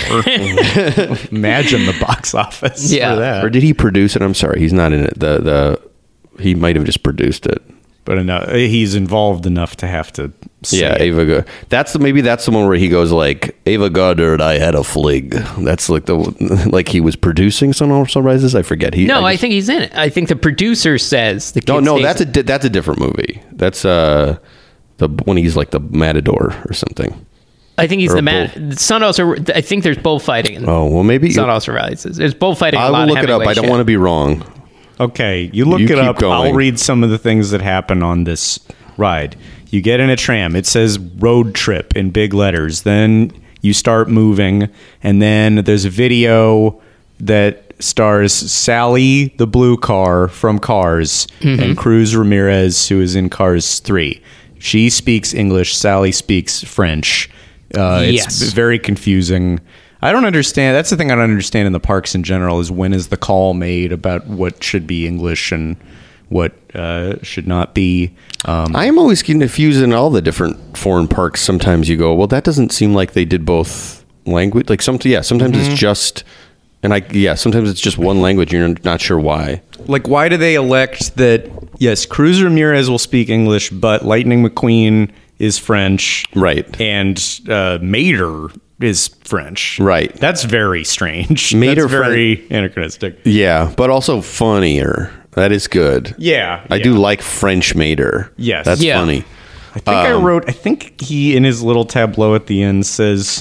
Imagine the box office Yeah. for that. Or did he produce it? I'm sorry, he's not in it. The the he might have just produced it. But enough, he's involved enough to have to. Say Yeah, it. Ava. Go- that's the maybe that's the one where he goes like Ava Goddard. I had a flig. That's like the like he was producing Sun Also Rises. I forget. He No, I, just- think he's in it. I think the producer says the kid No, no, stays that's a in- di- that's a different movie. That's uh the when he's like the matador or something. I think he's or the a man. Sun also. I think there's bullfighting. In Oh well, maybe Sun Also Rises. There's bullfighting. I a lot will of look it up. Hemingway I don't shit. want to be wrong. Okay, you look You it keep up. going. I'll read some of the things that happen on this ride. You get in a tram. It says road trip in big letters. Then you start moving, and then there's a video that stars Sally, the blue car from Cars, and Cruz Ramirez, who is in Cars three. She speaks English. Sally speaks French. Uh, it's Yes. very confusing. I don't understand. That's the thing I don't understand in the parks in general is when is the call made about what should be English and what uh, should not be. Um, I am always confused in all the different foreign parks. Sometimes you go, well, that doesn't seem like they did both language. Like some, yeah, sometimes Mm-hmm. it's just, and I, yeah, sometimes it's just one language. And you're not sure why. like, why do they elect that? Yes, Cruz Ramirez will speak English, but Lightning McQueen is French, Right. And uh, Mater is French, Right. That's very strange. Mater That's very anachronistic. Yeah, but also funnier. That is good. Yeah, I yeah. do like French Mater. Yes. That's Yeah. funny. I think I wrote. I think he in his little tableau at the end says.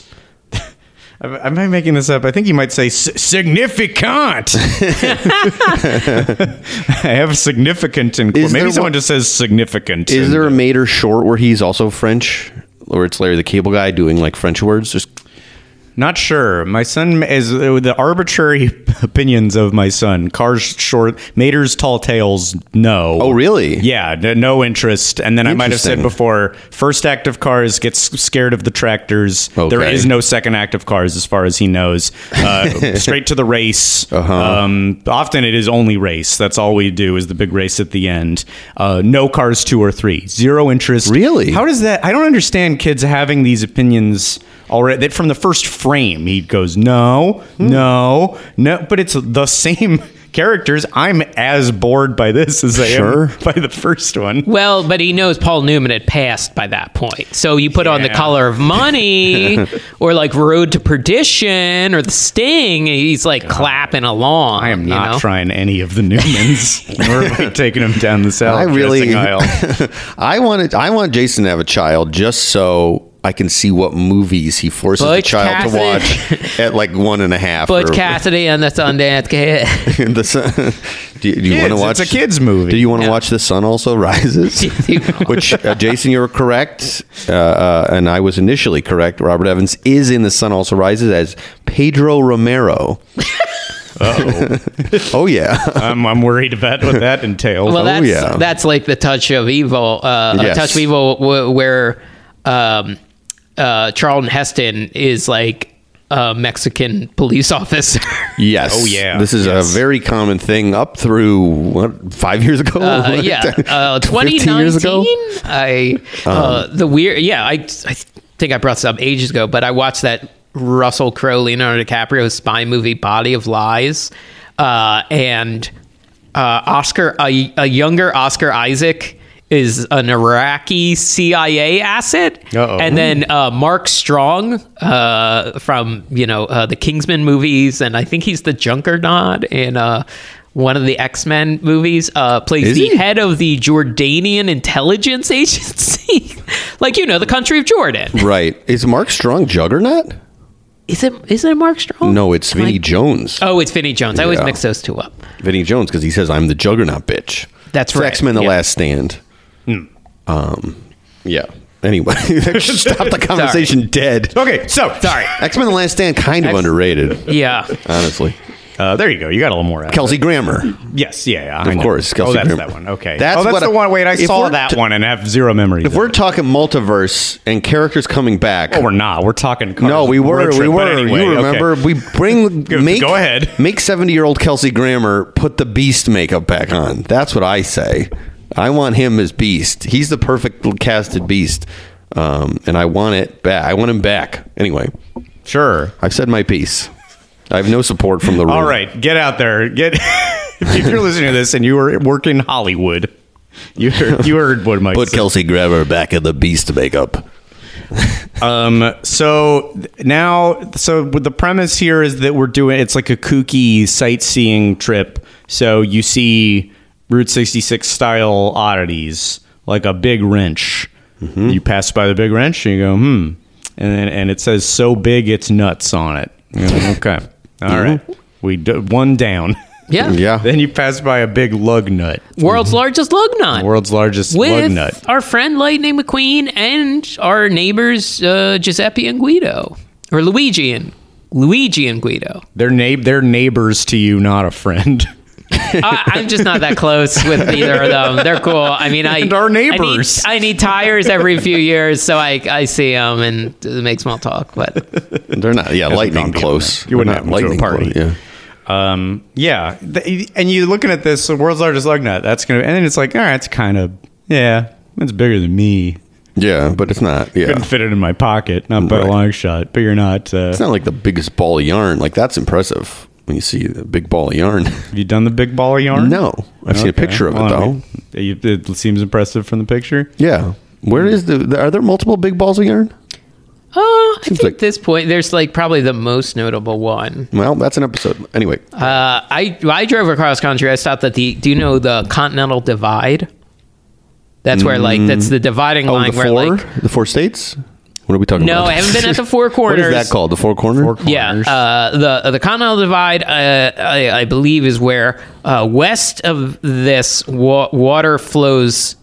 Am I making this up? I think he might say "S- significant. I have significant in Is maybe there someone one- just says significant. Is in there a the- Mater short where he's also French? Or it's Larry the Cable Guy doing like French words? Just Not sure. My son is uh, the arbitrary opinions of my son. Cars short, Mater's tall tales. No. Oh, really? Yeah, n- no interest. And then I might have said Interesting. before, first act of Cars gets scared of the tractors. There Okay. is no second act of Cars as far as he knows. Uh, straight to the race. Uh-huh. Um, often it is only race. That's all we do is the big race at the end. Uh, no Cars two or three. Zero interest. Really? How does that? I don't understand kids having these opinions already. That from the first frame, he goes, no, Hmm. no, no. But it's the same characters. I'm as bored by this as I Sure. am by the first one. Well, but he knows Paul Newman had passed by that point. So you put on The Yeah. Color of Money or like Road to Perdition or The Sting, and he's like clapping along. I am you not know? trying any of the Newmans, nor am I taking them down the salad I really, dressing aisle. I wanted, I want Jason to have a child just so I can see what movies he forces Butch the child Cassidy. to watch at like one and a half. Butch or- Cassidy and the Sundance Kid. the sun, do you, do you want to Kids, watch? it's a kids movie. Do you want to Yeah. watch The Sun Also Rises? Do you wanna Which, uh, Jason, you were correct, uh, uh, and I was initially correct. Robert Evans is in The Sun Also Rises as Pedro Romero. Uh-oh. Oh yeah, I'm, I'm worried about what that entails. Well, Oh, that's yeah. that's like the Touch of Evil. Uh, Yes. a Touch of Evil, w- where um, uh, Charlton Heston is like a Mexican police officer. yes. Oh, yeah. This is Yes. a very common thing up through what five years ago. Uh, yeah, uh, twenty fifteen years ago. nineteen. I uh, the weird. Yeah, I I think I brought this up ages ago, but I watched that Russell Crowe, Leonardo DiCaprio spy movie, Body of Lies, uh, and uh, Oscar, a, a younger Oscar Isaac is an Iraqi C I A asset, Uh-oh. and then uh, Mark Strong uh, from you know uh, the Kingsman movies, and I think he's the Juggernaut in uh, one of the X-Men movies. Uh, plays Is the he? head of the Jordanian intelligence agency, like you know the country of Jordan. Right. Is Mark Strong Juggernaut? Is it? Is it Mark Strong? No, it's Vinny Like- Jones. Oh, it's Vinny Jones. I always Yeah. mix those two up. Vinny Jones, because he says, I'm the Juggernaut bitch. That's It's right. X-Men The Yeah. Last Stand. Um, yeah. Anyway, that should stop the conversation dead. Okay, so Sorry. X-Men The Last Stand, kind of X- underrated, Yeah. honestly. uh, there you go. You got a little more. Out of Kelsey Grammer. it. Yes, yeah, yeah. I Of know. course, Oh, Kelsey that's Grammer. that one. Okay. That's oh, that's what the I- one. Wait, I if saw we're that t- one and have zero memory. If we're talking multiverse and characters coming back, oh, we're not. We're talking. Cars no, we were, road we trip, but were. anyway, you remember? okay. We bring Go- make go ahead. make seventy-year-old Kelsey Grammer put the Beast makeup back on. That's what I say. I want him as Beast. He's the perfect casted Beast, um, and I want it back. I want him back. Anyway, Sure. I've said my piece. I have no support from the room. All right, get out there. Get if you're listening to this and you were working Hollywood, you heard, you heard what Mike Put said. Kelsey Grammer back in the Beast makeup. Um. So now, so the premise here is that we're doing. It's like a kooky sightseeing trip. So you see Route sixty-six style oddities, like a big wrench. You pass by the big wrench and you go, hmm, and then and it says so big it's nuts on it. You go, okay, all right, we do, one down. Yeah. Yeah. Then you pass by a big lug nut, World's largest lug nut. world's largest with lug nut. our friend Lightning McQueen and our neighbors uh, Giuseppe and Guido, or Luigi and Luigi and Guido. They're na- they're neighbors to you, not a friend. I, I'm just not that close with either of them. They're cool. I mean, I And our neighbors. I need, I need tires every few years, so I I see them and make small talk. But They're not. Yeah, Hasn't lightning gone beyond close. that. You wouldn't They're have not them to a lightning party. close, Yeah. Um, yeah, Th- and you're looking at this, the world's largest lug nut. That's gonna, and then it's like, all right, it's kind of, yeah, it's bigger than me. Yeah, but it's not. Yeah. Couldn't fit it in my pocket, not by a Right. long shot. But you're not. Uh, It's not like the biggest ball of yarn. Like, that's impressive when you see the big ball of yarn. have you done the big ball of yarn? No. I've seen a Okay. picture of Well, it, I though. mean, it, it seems impressive from the picture. Yeah. Where is the, are there multiple big balls of yarn? oh, I think like- at this point there's like probably the most notable one. Well, that's an episode. Anyway. Uh, I I drove across country. I stopped at the. Do you know the Continental Divide? That's where like that's the dividing oh, line the where four? like the four states? What are we talking no, about? I haven't been at the Four What Corners. is that called? The four corner? Four Yeah, corners. uh, the the Continental Divide, uh, I, I believe, is where uh, west of this wa- water flows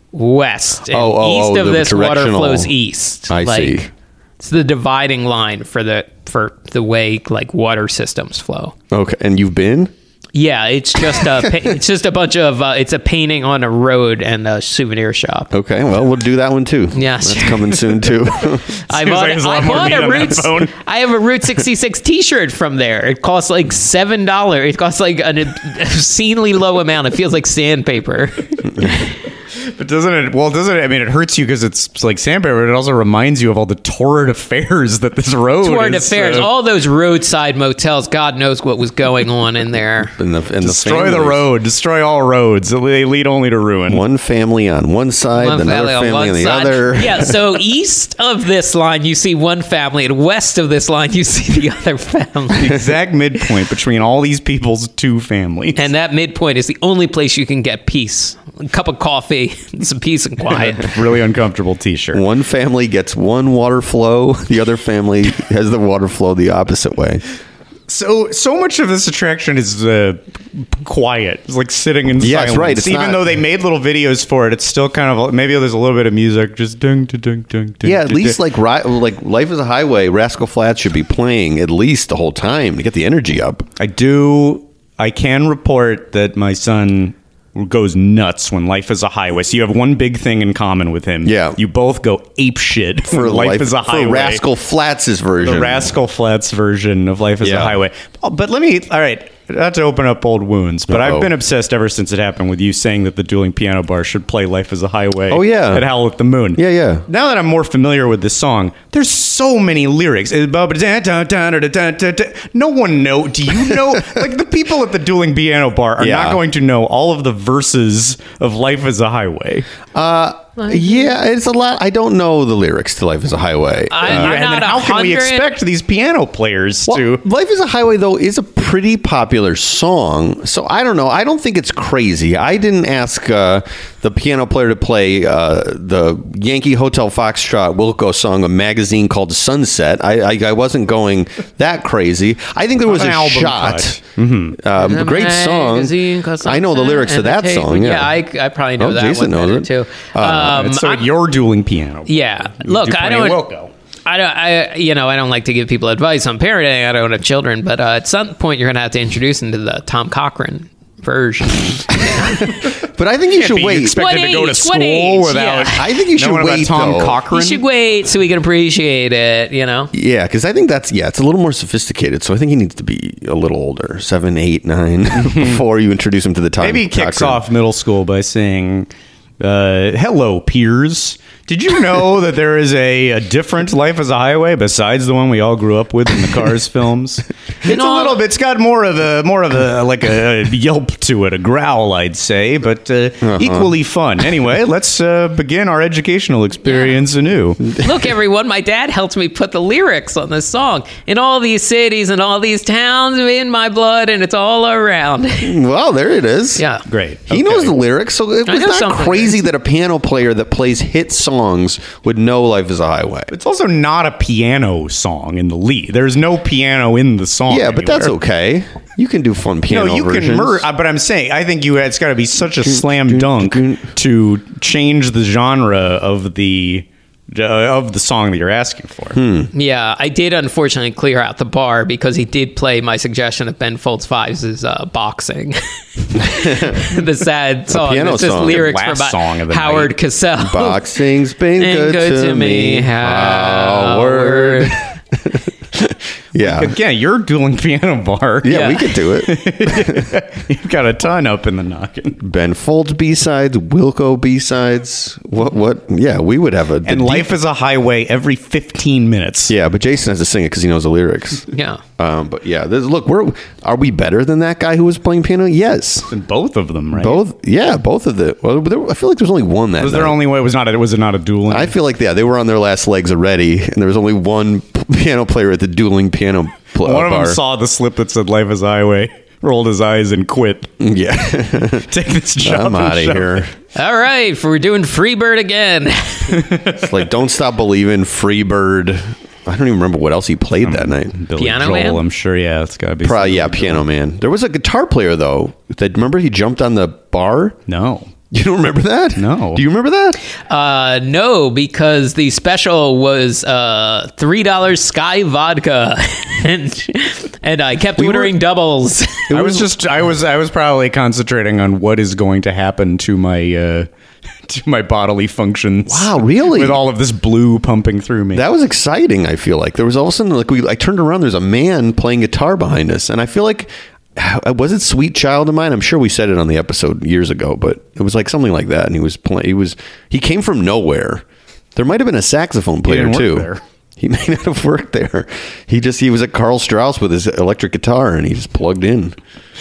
west, and Oh, oh, east oh, of the this water directional- flows east. I like, see. It's the dividing line for the for the way like water systems flow. Okay. And you've been? Yeah, it's just a pa- it's just a bunch of uh, it's a painting on a road and a souvenir shop. Okay. Well, we'll do that one too. Yeah, That's sure. coming soon too. I Seems bought, like there's a lot I more bought meat a on that Route. bone. I have a Route sixty-six T-shirt from there. It costs like seven dollars. It costs like an obscenely low amount. It feels like sandpaper. But doesn't it? Well, doesn't it? I mean, it hurts you because it's like sandpaper, but it also reminds you of all the torrid affairs that this road Torrid is, affairs, uh, all those roadside motels. God knows what was going on in there. And the, and destroy the, the road, destroy all roads. They lead only to ruin. One family on one side, One another family on family one on the side. other. Yeah, so east of this line, you see one family, and west of this line, you see the other family. The exact midpoint between all these people's two families. And that midpoint is the only place you can get peace. A cup of coffee, and some peace and quiet. Really uncomfortable T-shirt. One family gets one water flow. The other family has the water flow the opposite way. So so much of this attraction is uh, quiet. It's like sitting in Yeah, it's silence. right. It's Even not- though they made little videos for it, it's still kind of maybe there's a little bit of music, just ding, ding, ding, ding. Yeah, at ding, least ding. like ri- like Life is a Highway, Rascal Flatts should be playing at least the whole time to get the energy up. I do. I can report that my son goes nuts when Life is a Highway. So you have one big thing in common with him. Yeah. You both go ape shit for Life, is a Highway. For Rascal Flatts' version. The Rascal Flatts version of Life is Yeah. a Highway. Oh, but let me, all right, not to open up old wounds, but Uh-oh. I've been obsessed ever since it happened with you saying that the Dueling Piano Bar should play Life is a Highway. Oh, yeah. At Howl at the Moon. Yeah, yeah. Now that I'm more familiar with this song, there's so many lyrics. No one know. Do you know? Like the people at the Dueling Piano Bar are Yeah. not going to know all of the verses of Life is a Highway. Uh, yeah, it's a lot. I don't know the lyrics to Life is a Highway. I- And I'm then not how a can we hundred- expect these piano players Well, to? Life is a Highway, though, is a pretty popular song. So I don't know. I don't think it's crazy. I didn't ask uh, the piano player to play uh, the Yankee Hotel Foxtrot Wilco song, a magazine called Sunset. I, I, I wasn't going that crazy. I think there was An a album shot. cut. Um, a great song. I know the lyrics to that song. Yeah, Yeah, I, I probably know Oh, that Jason one knows better, it. too. Uh, Um, so I- you're dueling piano. yeah. You Look, do I plenty of don't. Wilco. I don't. I you know I don't like to give people advice on parenting. I don't have children, but uh, at some point you're going to have to introduce them to the Tom Cochran version. but I think you should Be wait. expected What to go to age? school What age? without. Yeah. I think you should knowing about wait, Tom though. Cochran. You should wait so we can appreciate it. You know. Yeah, because I think that's yeah, it's a little more sophisticated. So I think he needs to be a little older, seven, eight, nine, before you introduce him to the time. Maybe he kicks Cochran. off middle school by saying, uh, "Hello, peers. Did you know that there is a, a different Life as a Highway besides the one we all grew up with in the Cars films? It's know- a little bit. It's got more of a more of a like a, a yelp to it, a growl, I'd say, but uh, equally fun. Anyway, let's uh, begin our educational experience anew. Look, everyone, my dad helped me put the lyrics on this song. In all these cities and all these towns, in my blood, and it's all around. Well, there it is. Yeah. Great. He Okay. knows the lyrics, so it I was know not something. crazy that a piano player that plays hit songs would know Life is a Highway. It's also not a piano song in the lead. There's no piano in the song. Yeah, but that's anywhere. okay. You can do fun piano No, you versions. can merge. But I'm saying, I think you. It's got to be such a slam dunk to change the genre of the uh, of the song that you're asking for. Yeah, I did unfortunately clear out the bar because he did play my suggestion of Ben Folds Fives' is uh, boxing. The sad song. piano It's just song. lyrics Last from song of the Howard night. Cosell. Boxing's been Ain't good, to me, Howard. Yeah. Again, you're dueling piano bar. Yeah, Yeah. we could do it. You've got a ton up in the noggin. Ben Folds B-sides, Wilco B-sides. What, what? Yeah, we would have a... And life is a highway every fifteen minutes. Yeah, but Jason has to sing it because he knows the lyrics. Yeah. Um, but yeah, this, look, we're are we better than that guy who was playing piano? Yes, And both of them, right? both. Yeah, both of the. Well, there, I feel like there's only one that. Was there night. only way? Was not. It was not a dueling. I feel like yeah, they were on their last legs already, and there was only one p- piano player at the dueling piano pl- One of bar. them saw the slip that said "Life is a Highway," rolled his eyes, and quit. Yeah, Take this job. I'm and out of shove here. it. All right, we're doing Freebird again. It's like don't stop believing, Freebird. I don't even remember what else he played that night. Billy Piano Joel, Man? I'm sure. Yeah, it's got to be. Probably yeah, Piano Man. There was a guitar player though. That remember he jumped on the bar. No. You don't remember that? No. Do you remember that? Uh, no, because the special was uh, three dollars Sky Vodka, and and I kept We were- ordering doubles. I was just. I was. I was probably concentrating on what is going to happen to my. Uh, to my bodily functions. Wow, really? With all of this blue pumping through me. That was exciting. I feel like there was all of a sudden like we. I turned around. There's a man playing guitar behind us, and I feel like was it Sweet Child of Mine? I'm sure we said it on the episode years ago, but it was like something like that. And he was playing. He was he came from nowhere. There might have been a saxophone player didn't work too. there. He may not have worked there. He just he was at Carl Strauss with his electric guitar, and he just plugged in.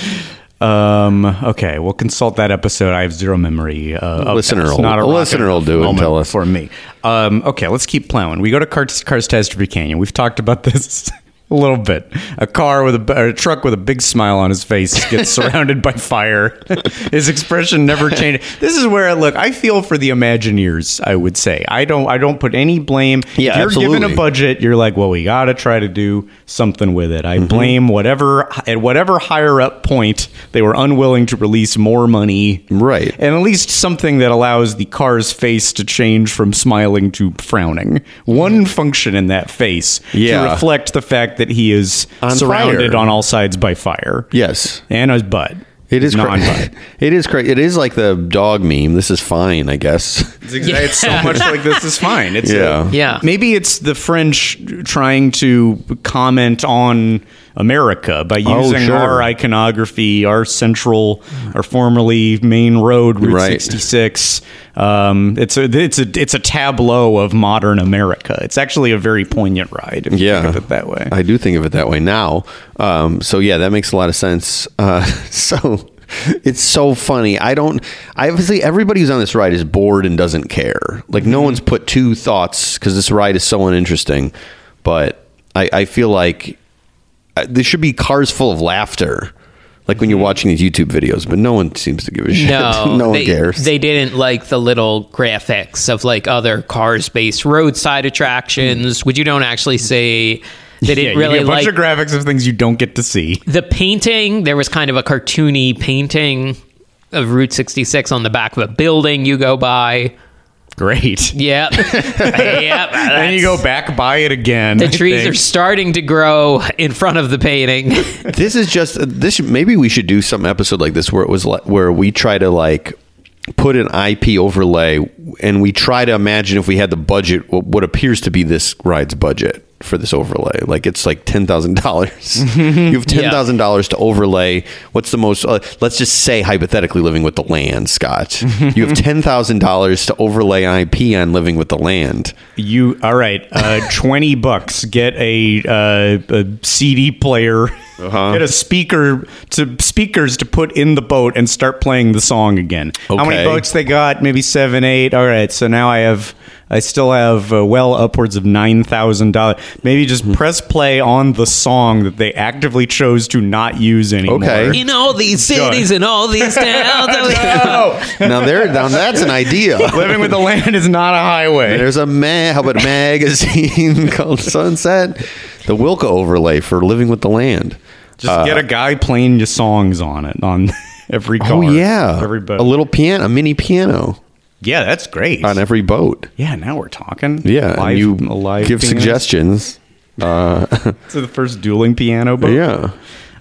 Um. Okay, we'll consult that episode. I have zero memory. Uh, Listener it's will- not a a listener rocket will do it and moment tell us. for me. Um. Okay, let's keep plowing. We go to Car- Catastrophe Canyon. We've talked about this a little bit. A car with a, or a truck with a big smile on his face gets surrounded by fire. His expression never changes. This is where look. I feel for the Imagineers. I would say I don't. I don't put any blame. Yeah, if you're given absolutely. a budget, you're like, well, we got to try to do something with it. I Mm-hmm. blame whatever at whatever higher up point they were unwilling to release more money, Right. and at least something that allows the car's face to change from smiling to frowning. One function in that face Yeah. to reflect the fact that he is On surrounded fire. on all sides by fire. Yes. And his butt. It is non cra- butt. It is crazy. It is like the dog meme. This is fine, I guess. It's, exa- it's so much like this is fine. It's Yeah. a- Yeah. Maybe it's the French trying to comment on America by Oh, using sure. our iconography, our central, our formerly main road, Route Right. sixty-six. Um, it's a it's a it's a tableau of modern America. It's actually a very poignant ride. If Yeah, you think of it that way. I do think of it that way now. Um, so yeah, that makes a lot of sense. Uh, so it's so funny. I don't. I obviously everybody who's on this ride is bored and doesn't care. Like no one's put two thoughts because this ride is so uninteresting. But I, I feel like uh, there should be cars full of laughter. Like when you're watching these YouTube videos, but no one seems to give a shit. No, no one they, cares. They didn't like the little graphics of like other cars-based roadside attractions, which you don't actually see. They yeah, didn't you really get a bunch like of graphics of things you don't get to see. the painting. There was kind of a cartoony painting of Route sixty-six on the back of a building you go by. Great. Yeah, yeah. Then you go back by it again. The I trees think. are starting to grow in front of the painting. This is just this. Maybe we should do some episode like this where it was like, where we try to like put an I P overlay and we try to imagine if we had the budget, what, what appears to be this ride's budget for this overlay. Like it's like ten thousand dollars. You have ten thousand dollars to overlay. What's the most? Uh, let's just say hypothetically, living with the land, Scott. You have ten thousand dollars to overlay I P on living with the land. You all right? Uh, Twenty bucks. Get a, uh, a C D player. Uh-huh. Get a speaker to speakers to put in the boat and start playing the song again. How many Okay. boats they got? Maybe seven, eight. All right. So now I have. I still have uh, well upwards of nine thousand dollars. Maybe just press play on the song that they actively chose to not use anymore. Okay. In all these cities and all these towns. No. Now there, now that's an idea. Living with the land is not a highway. There's a ma- how about a magazine called Sunset? The Wilco overlay for living with the land. Just get a guy playing your songs on it on every car. Oh yeah, every boat. a little piano, a mini piano Yeah, that's great. on every boat. Yeah, now we're talking. Yeah, live, and you a live give piano. suggestions. Uh, So the first dueling piano boat. yeah,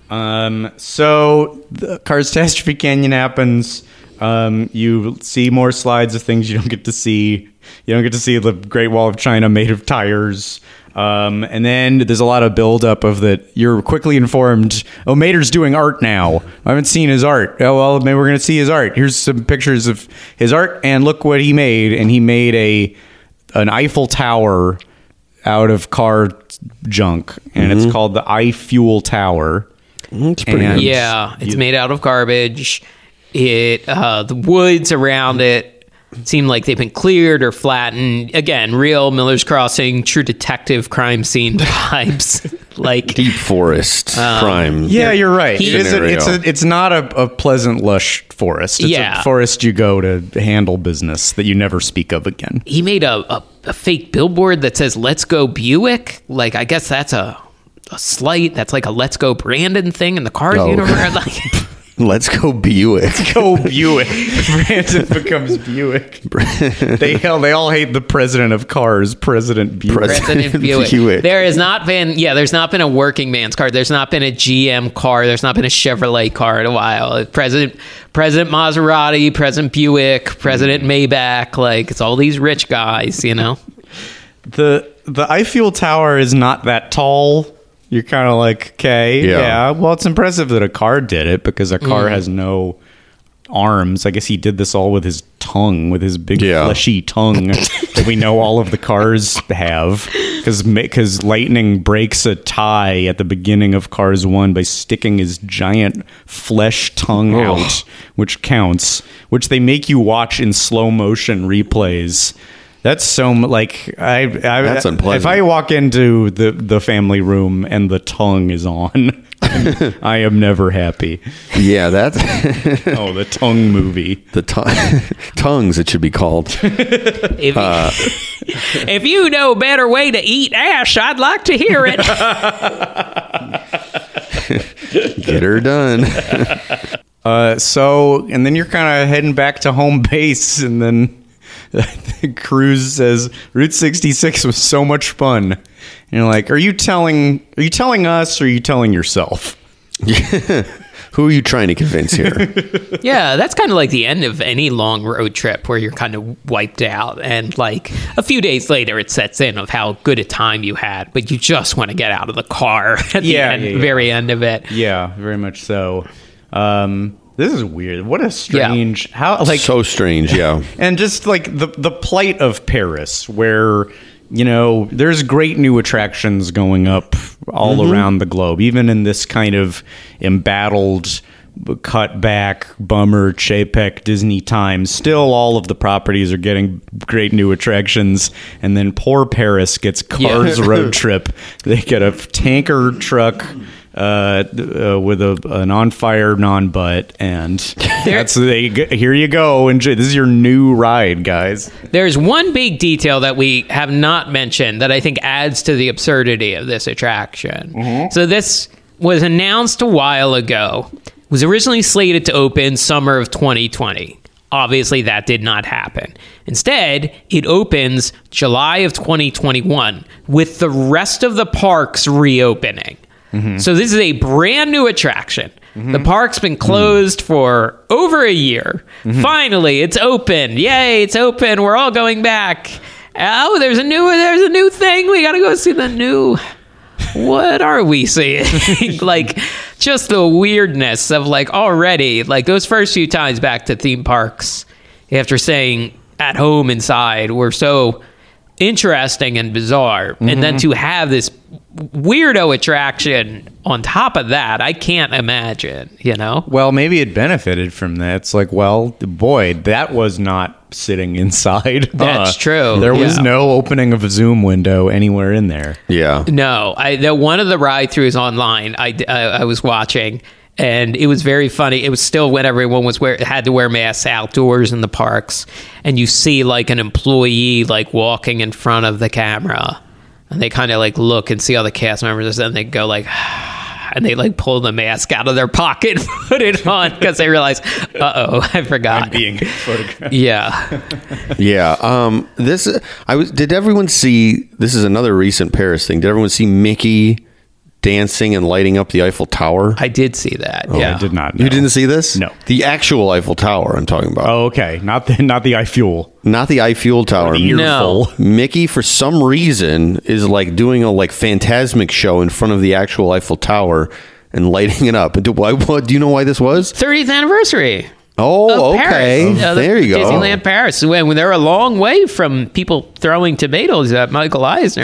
Um. So the Catastrophe Canyon happens. Um. You see more slides of things you don't get to see. You don't get to see the Great Wall of China made of tires. Um, and then there's a lot of buildup of that. You're quickly informed. Oh, Mater's doing art now. I haven't seen his art. Oh well, maybe we're gonna see his art. Here's some pictures of his art, and look what he made. And he made a an Eiffel Tower out of car junk, and it's called the iFuel Tower. it's pretty. And- good. Yeah, it's made out of garbage. It uh, the woods around it seem like they've been cleared or flattened. Again, real Miller's Crossing, true detective crime scene vibes. Like Deep forest crime. Yeah, you're right. He- It is a, it's Scenario. a, it's not a, a pleasant, lush forest. It's Yeah. a forest you go to handle business that you never speak of again. he made a, a, a fake billboard that says "Let's Go Buick." Like I guess that's a a slight. That's like a "Let's Go Brandon" thing in the cars Oh. universe. Like, Let's go Buick. Go Buick. Brandon becomes Buick. They hell, they all hate the president of cars, President Buick. Pres- President Buick. Buick. There has not been, yeah, there's not been a working man's car. There's not been a G M car. There's not been a Chevrolet car in a while. President, President Maserati, President Buick, President Maybach. Like it's all these rich guys, you know. the the iFuel Tower is not that tall. You're kind of like, okay, Yeah. yeah. Well, it's impressive that a car did it because a car Mm. has no arms. I guess he did this all with his tongue, with his big Yeah. fleshy tongue that we know all of the cars have. Because because Lightning breaks a tie at the beginning of Cars one by sticking his giant flesh tongue Oh. out, which counts, which they make you watch in slow motion replays. That's so m- like I. I That's unpleasant. If I walk into the the family room and the tongue is on, I am never happy. Yeah, that's Oh, the tongue movie. the tongue tongues. It should be called. If, if you know a better way to eat ash, I'd like to hear it. Get her done. Uh, so, and then you're kind of heading back to home base, and then Cruz says Route sixty-six was so much fun. And you're like, are you telling? Are you telling us, or are you telling yourself? Who are you trying to convince here? Yeah, that's kind of like the end of any long road trip where you're kind of wiped out. And like a few days later, it sets in of how good a time you had, but you just want to get out of the car at the Yeah, end, yeah, yeah. very end of it. Yeah, very much so. Um, this is weird. What a strange how like So strange. Yeah. and just like the the plight of Paris, where you know there's great new attractions going up all Mm-hmm. around the globe, even in this kind of embattled, cut back, bummer Chapek Disney times. Still, all of the properties are getting great new attractions, and then poor Paris gets Cars Yeah. Road Trip. They get a tanker truck. Uh, uh, with a an on fire non butt, and that's they. Here you go. Enjoy. This is your new ride, guys. There's one big detail that we have not mentioned that I think adds to the absurdity of this attraction. Mm-hmm. So this was announced a while ago. It was originally slated to open summer of twenty twenty. Obviously, that did not happen. Instead, it opens July of twenty twenty-one with the rest of the parks reopening. Mm-hmm. So this is a brand new attraction. The park's been closed for over a year. Mm-hmm. Finally, it's open. Yay, it's open. We're all going back. Oh, there's a new there's a new thing. We got to go see the new. What are we seeing? Like just the weirdness of like already like those first few times back to theme parks after saying at home inside were so interesting and bizarre. Mm-hmm. And then to have this weirdo attraction on top of that, I can't imagine, you know? Well, maybe it benefited from that. It's like, well, boy, that was not sitting inside. That's Huh. true. There was Yeah. no opening of a Zoom window anywhere in there. Yeah. No, I the one of the ride throughs online I, I, I was watching, and it was very funny. It was still when everyone was wear had to wear masks outdoors in the parks, and you see like an employee like walking in front of the camera, and they kind of like look and see all the cast members, and they go like. And they like pull the mask out of their pocket and put it on because they realize, uh oh, I forgot. Being photographed. Yeah. Yeah. Um, this I was. Did everyone see? This is another recent Paris thing. Did everyone see Mickey dancing and lighting up the Eiffel Tower? I did see that. Oh, yeah. I did not know. You didn't see this? No. The actual Eiffel Tower. I'm talking about. Oh, okay. Not the not the iFuel. Not the iFuel Tower. The No. earful. Mickey, for some reason, is like doing a like Phantasmic show in front of the actual Eiffel Tower and lighting it up. And do, why, what, do you know why this was? thirtieth anniversary. Oh, of okay. Paris. Uh, the there you go. Disneyland Paris. When, when they're a long way from people throwing tomatoes at Michael Eisner.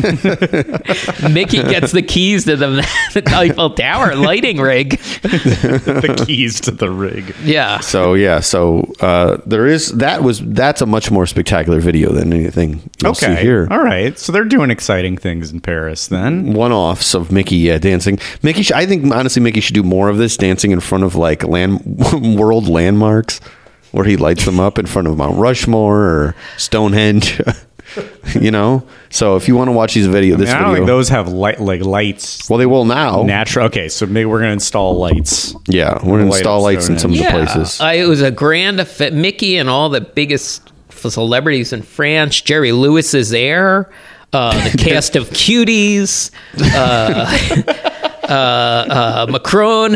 Mickey gets the keys to the, the Eiffel Tower lighting rig. The keys to the rig. Yeah. So yeah, so uh, there is that was that's a much more spectacular video than anything you'll see Okay. here. All right. So they're doing exciting things in Paris then. One-offs of Mickey yeah, dancing. Mickey, sh- I think honestly, Mickey should do more of this, dancing in front of like land world landmarks, where he lights them up in front of Mount Rushmore or Stonehenge. You know. So if you want to watch these video, this I don't video, think those have light like lights. well, they will now. Natural. Okay, so maybe we're gonna install lights. Yeah, we're gonna Light install up lights in some of the Yeah. places. I, it was a grand effect. Mickey and all the biggest celebrities in France. Jerry Lewis is there. Uh, the cast of Cuties. Uh, uh, uh, Macron.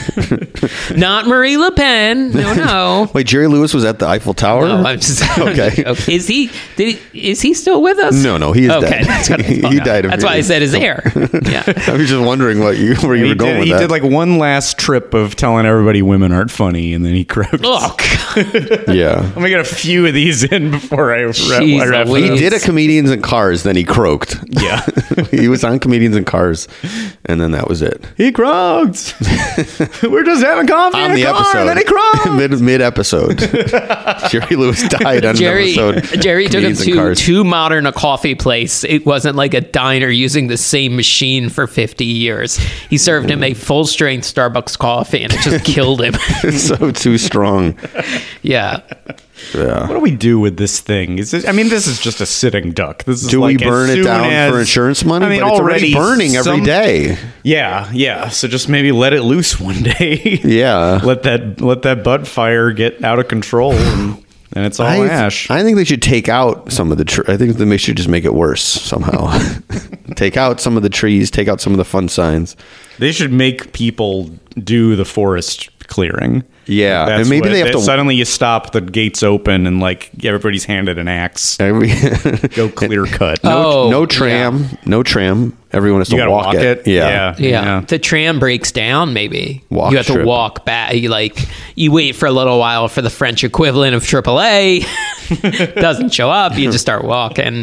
Not Marie Le Pen. No, no. Wait, Jerry Lewis was at the Eiffel Tower? No, I'm just Okay. okay. Is he? Did he? Is he still with us? No, no, he is okay, dead. That's what I He thought. died of That's why I said his heir. Yeah. I was just wondering what you where you He were going did, with he that. did like one last trip of telling everybody women aren't funny, and then he croaked. Oh, God. yeah. Let me get a few of these in before I, Jeez I wrap it Louise. up. He did a Comedians in Cars, then he croaked. Yeah. He was on Comedians in Cars, and then that was it. He croaked. We're just having coffee On in the a car, episode. and then he croaked. mid mid episode. Jerry Lewis died on Jerry, an episode. Jerry took him Comedians in to Cars. too modern a coffee place. It wasn't like a diner using the same machine for fifty years. He served him a full strength Starbucks coffee, and it just killed him. so too strong. Yeah. Yeah. What do we do with this thing? Is this, I mean, this is just a sitting duck. This is Do like we as burn it soon down as- for insurance money? I mean, but it's already burning every some- day. Yeah, yeah. So just maybe let it loose one day. Yeah. let that let that butt fire get out of control, and, and it's all I, ash. I think they should take out some of the. Tr- I think they should just make it worse somehow. Take out some of the trees. Take out some of the fun signs. They should make people do the forest clearing. Yeah, That's and maybe what- they have that to- Suddenly, you stop, the gates open, and like everybody's handed an axe. Every Go clear cut. no, Oh, no tram. No tram. Everyone has You to gotta walk, walk it. it? Yeah. Yeah. Yeah. The tram breaks down, maybe. Walk you have to strip. walk back. You like you wait for a little while for the French equivalent of triple A. Doesn't show up, you just start walking.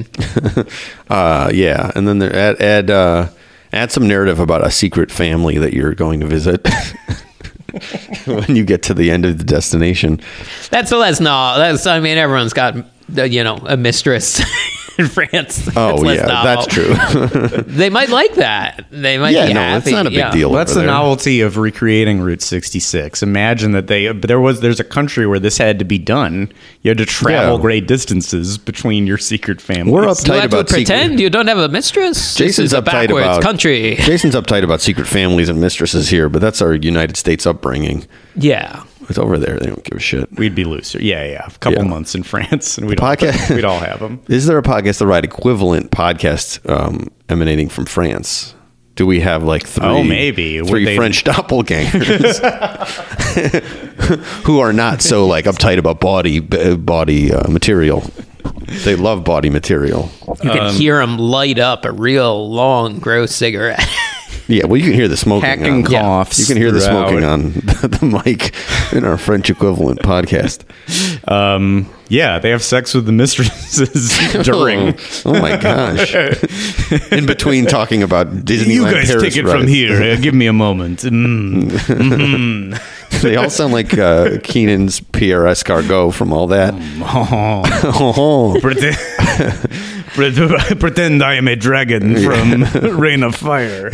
Uh, yeah, and then there, add add uh, add some narrative about a secret family that you're going to visit. When you get to the end of the destination. That's less no. That's I mean everyone's got uh, you know a mistress in France. That's Oh less yeah, novel. that's true. They might like that. They might Yeah, be no, happy. it's not a big yeah. deal. Well, that's over the there. novelty of recreating Route sixty-six. Imagine that they, but there was, there's a country where this had to be done. You had to travel Yeah. great distances between your secret families. We're You uptight have to about pretend secret. you don't have a mistress. Jason's this is a uptight backwards about country. Jason's uptight about secret families and mistresses here, but that's our United States upbringing. Yeah. It's over there. They don't give a shit. We'd be looser. Yeah, yeah. A couple Yeah. months in France, and we'd all, Podcast- we'd all have them. Is there a podcast, the right equivalent podcast um, emanating from France? Do we have like three? Oh, maybe. Would three they- French doppelgangers who are not so like uptight about body b- body uh, material. They love body material. You can hear them light up a real long, gross cigarette. Yeah, well, you can hear the smoking. Hacking on, coughs. You can hear the throughout. smoking on the, the mic in our French equivalent podcast. Um, yeah, they have sex with the mistresses during. Oh, oh my gosh! In between talking about Disneyland, You guys Paris take it rides. from here. Uh, give me a moment. Mm. They all sound like uh, Keenan's Pierre Escargot from all that. Oh. Pretend, pre- pretend I am a dragon from Reign of Fire.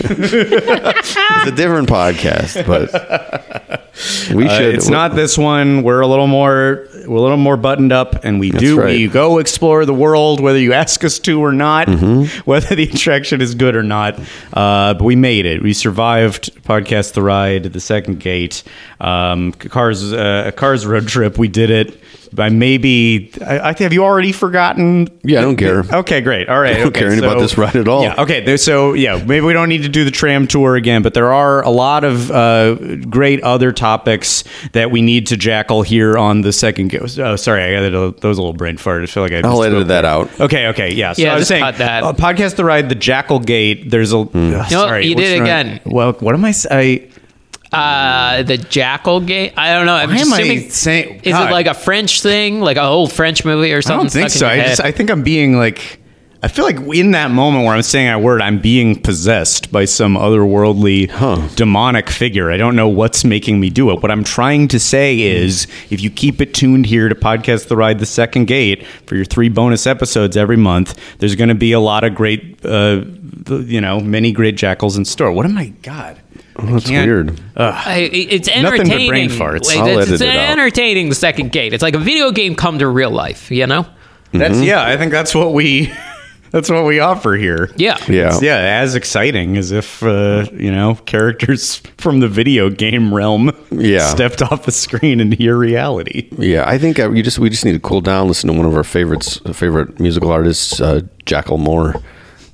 It's a different podcast, but we Uh, should. it's not this one. We're a little more. We're a little more buttoned up, and we do. right. We go explore the world, whether you ask us to or not, whether the attraction is good or not. Uh, but we made it. We survived. Podcast the ride, the second gate, um, cars, uh, cars road trip. We did it. By maybe, I, I think. Have you already forgotten? Yeah, I don't care. Okay, great. All right. I don't okay, care anything about this ride at all. Yeah. Okay. There, so yeah, maybe we don't need to do the tram tour again, but there are a lot of uh, great other topics that we need to jackal here on the second. Go- oh, sorry, I got a, that was a little brain fart. I feel like I. I'll misspoke edit that there. out. Okay. Okay. Yeah. So Yeah, I was just saying, cut that. uh, podcast the ride, the Jackal Gate. There's a. Hmm. Ugh, No, sorry, you what's did it the- again. Well, what am I? s- I Uh, the Jackal Gate. I don't know. I'm Why just am I assuming. saying- is God. it like a French thing, like an old French movie or I something? don't think stuck so. in I your just head? I think I'm being like I feel like in that moment where I'm saying that word, I'm being possessed by some otherworldly demonic figure. I don't know what's making me do it. What I'm trying to say is if you keep it tuned here to Podcast the Ride, the Second Gate for your three bonus episodes every month, there's going to be a lot of great, uh, you know, many great jackals in store. What am I? God. Oh, that's can't- weird. I, it's Nothing but entertaining. brain farts. Like, I'll it's edit it's it out. entertaining. The second gate. It's like a video game come to real life. You know? That's yeah. I think that's what we. That's what we offer here. Yeah. Yeah. It's, yeah, as exciting as if uh, you know characters from the video game realm Yeah. stepped off the screen into your reality. Yeah, I think uh, you just we just need to cool down. Listen to one of our favorites, favorite musical artists, uh, Jackal Moore.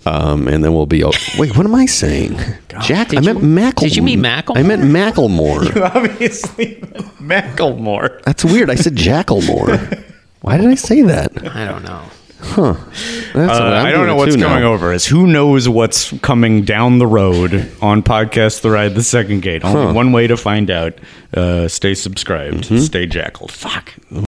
Um, and then we'll be. Wait, what am I saying? Jack. I meant you- Macklemore. did you mean Macklemore? I meant Macklemore. You obviously Macklemore. That's weird. I said Jackalmore. Why did I say that? I don't know. That's what Uh, I'm I don't doing know it what's too coming now. over us. Who knows what's coming down the road on Podcast The Ride, The Second Gate? Only Huh. one way to find out. Uh, stay subscribed. Stay jackaled. Fuck.